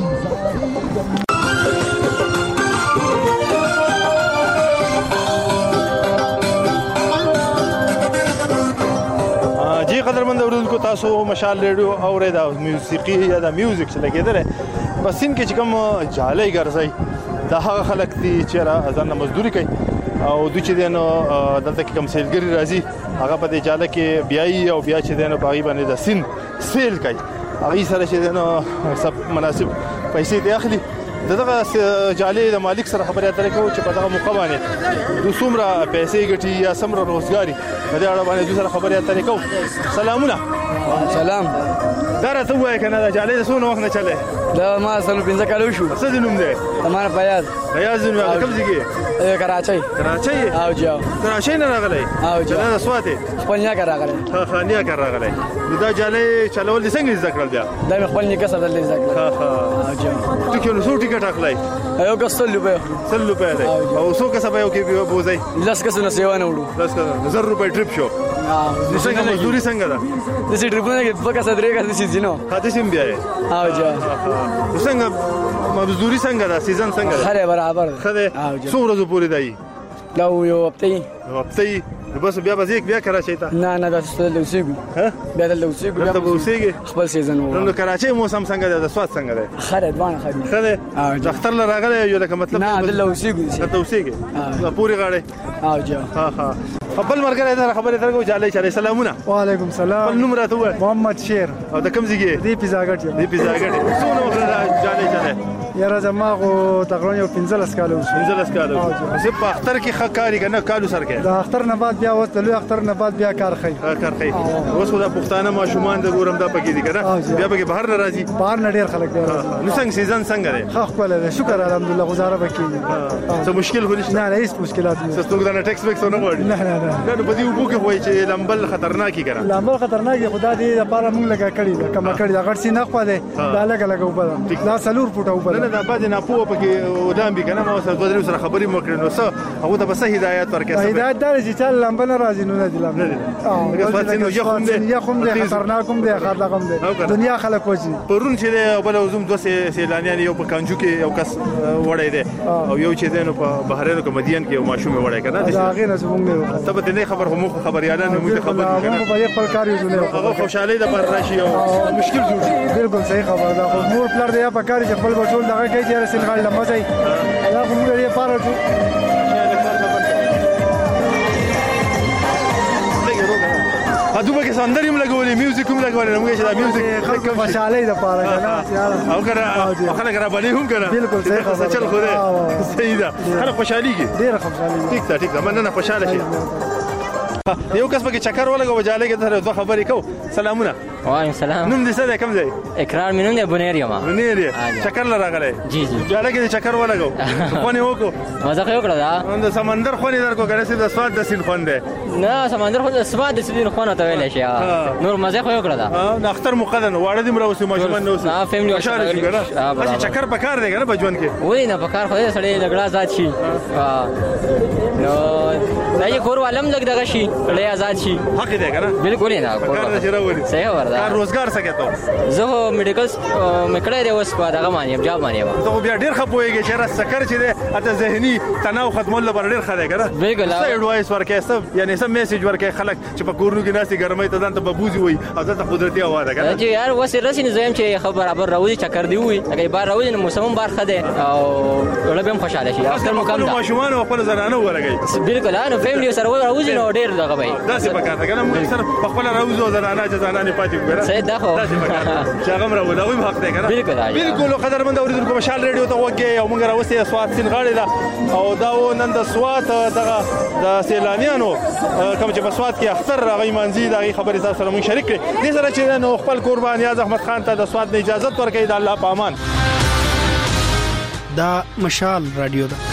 S8: جی قدرمن اورونکو تاسو مشال ریډیو اورئ دا موسیقي یا دا میوزیک چې لګیدل بس ان کې چې کوم جالۍ ګرځي دا هغه خلک دي چې ځان مزدوري کوي او دوی چې دینو دلته کې کوم سیلګری راځي هغه په دې جاله کې بیاي او بیا چې دینو باغی باندې د سین سیل کوي هغه سره چې دینو سب مناسب پیسې دی اخلي دغه جالۍ د مالک سره خبرې اترې کوي چې په دغه موقع باندې د څومره پیسې ګټي یا څومره روزګاری په دې اړه باندې د سره خبرې اترې کوي سلامونه
S18: سلام
S8: دا راته وایي کنه دا جالۍ څونه وخت نه چلے
S18: دا ما سلو پنځه کالو شو
S8: څه دې نوم دی
S18: تمہارا فیاض
S8: فیاض نو کوم ځای کې
S18: کراچۍ
S8: کراچۍ
S18: او جاو
S8: کراچۍ نه راغلی
S18: او جاو
S8: دا سواته
S18: خپل نه راغلی
S8: ها ها نه راغلی دا جالۍ چلول دي څنګه زده کړل بیا
S18: دا خپل نه کسر دلې زده کړل
S8: ها ها
S18: او جاو
S8: ته کله څو ټیکټ اخلای
S18: یو کسل لوبه
S8: سل روپے دی او څو کسه به یو کې بوزي
S18: لاس کسه نه سیوانه وړو
S8: لاس کسه زر روپے ټریپ شو ها څنګه مزدوري څنګه ده
S18: د سې ټریپونه کې په کسه درې کسه شي جنو
S8: هدا سیم بیا
S18: او جاو
S8: څنګه مزدوري څنګه ده سیزن څنګه ده
S18: خره برابر
S8: خره څو ورځې پورې دی
S18: دا یو هفته
S8: هفته بس بیا به ځیک بیا کراچۍ ته
S18: نه نه بس د اوسېګو ها بیا د اوسېګو
S8: بیا د اوسېګو
S18: خپل سیزن وو
S8: نو کراچۍ موسم څنګه ده د سوات څنګه ده
S18: خره دوانه خره
S8: خره اختر ل راغلی یو لکه مطلب
S18: نه د اوسېګو
S8: د اوسېګو پوری غاړه
S18: او جا
S8: ها ها خپل مرګره دا خبره درګو جالۍ چلے سلامونه
S22: وعلیکم سلام
S8: نوم راته و
S22: محمد شیر
S8: او د کوم ځای
S22: دی پیزاګټ
S8: دی پیزاګټ څونه وخت جالۍ چلے
S22: یاره زما خو تقریبا یو پنځلس کال اوس
S8: پنځلس کال اوس په اختر کې ښه کاری کنه کالو سر کې
S22: د اختر نه بعد بیا وته لوی اختر نه بعد بیا کار خي
S8: کار خي اوس خو د پښتانه ماشومان د ګورم دا پکې دي کنه بیا به بهر نه راځي
S22: بهر نه ډیر خلک دی
S8: نو څنګه سیزن څنګه دی
S22: ښه خپل دی شکر الحمدلله گزاره وکړي
S8: څه مشکل خو نشته
S22: نه نه هیڅ مشکلات نه
S8: څه څنګه نه ټیکس وکس نه وړي
S22: نه نه نه
S8: دا په دې وګو کې وایي چې لامبل خطرناکي کنه
S22: لامبل خطرناکي خدا دې لپاره موږ لګا کړی دا کما کړی دا غړ سي نه خو ده دا لګا لګا وبد دا سلور فوټه وبد
S8: نه دا بعد نه پوه پکې ودان به کنه ما سره دوه سره خبرې مو کړې نو څه هغه د بس هدایت ورکړي
S22: هدایت دا چې چل لامبل راځي نو نه دي لامبل اه یا خوم دې یا خوم دې خطرناکوم دې خطرناکوم دې دنیا خلک وځي
S8: پرون چې بل وزم دوه سیلانیان یو په کانجو کې یو کس وړی دی او یو چې دینو په بهرینو کې مدین کې یو ماشوم وړی کنه
S22: دا هغه نه زمونږ
S8: ته به نه خبر هم خبريالان موږ خبر
S22: کنه په خپل کار یو نه
S8: هغه خوشاله د پر راشي او مشکل جوړ شي
S22: بالکل صحیح خبر دا خو مور پلار دی په کار چې خپل بچول دغه کوي چې رسل غړ لمزای دا کوم لري پاره
S8: هدوبه کې سندریم لګولې میوزیک هم لګولې موږ چې دا میوزیک
S22: خلک خوشاله ده پاره کنه
S8: او کنه خلک را باندې هم کنه
S22: بالکل صحیح خبر
S8: چل خو دې صحیح ده خلک خوشاليږي
S22: ډیر خوشالي
S8: ټیک ده ټیک ده مننه خوشاله شي یو کس پکې چکر ولګو جاله کې ته دوه خبرې کو سلامونه
S19: وعلیکم السلام.
S8: نوم دې څه دی کوم ځای؟
S19: اقرار مې نوم دی بنیر یم.
S8: بنیر یې چکر لا راغلی؟
S19: جی جی.
S8: جاله کې چکر ولګو خو نه وکړو
S19: مزه خو وکړه دا.
S8: د سمندر خو نه درکو کنه د سواد د سین خوند دی.
S19: نه سمندر خو د سواد د سین خوند ته ویل شي. نور مزه خو وکړه دا.
S8: د اختر مقدن واړه دې مروسي ماشومان نو
S19: ها فیملی
S8: اشاره شي کنه. اسی چکر پکار دی کنه بجوان کې.
S19: وای نه پکار خو دې سړی لګړه ذات شي. نو دا یې کور والم لګ دغه شي لې آزاد شي.
S8: حق دی کنه.
S19: بالکل نه کور. صحیح وردا.
S8: کار روزګار څه کوي؟
S19: زه میډیکل مکړه دی اوس په دغه باندې جاب باندې و.
S8: ته بیا ډیر خپويږي چې را سکر چې دی اته ذهني تناو ختمول لپاره ډیر خدای کنه.
S19: بالکل.
S8: څه ایډوایس ورکې سب یعنی سم میسج ورکې خلک چې په کورونو کې ناسي ګرمۍ ته ځان ته ببوزي وي او ځکه قدرتي هوا ده کنه.
S19: چې یار وسه رسینې زم چې خبر برابر راوځي چکر دی وي اگه بار راوځي نو موسم بار خده او ولبم خوشاله شي. اصل مو کم ده.
S8: ماشومان او خپل زنانه ولګي.
S19: بالکل نو فیملی سره راوځي نو ډیر دغه وي.
S8: دا څه پکار ده کنه موږ سره خپل راوځو زنانه چې زنانه پاتې وګره.
S19: صحیح ده خو.
S8: چې هغه راوځي او حق ده کنه.
S19: بالکل.
S8: بالکل قدرمند اوریدونکو مشال ریډیو ته وګي او موږ راوځي سواد سین غاړي ده او دا و نن د سواد دغه د سیلانیانو کوم چې په سواد کې اختر راغی منځي دغه خبرې تاسو سره مونږ شریک کړې. دې سره چې نو خپل قربان نیاز احمد خان ته د سواد نه اجازه ورکړي د الله په امان.
S20: دا مشال رادیو ده.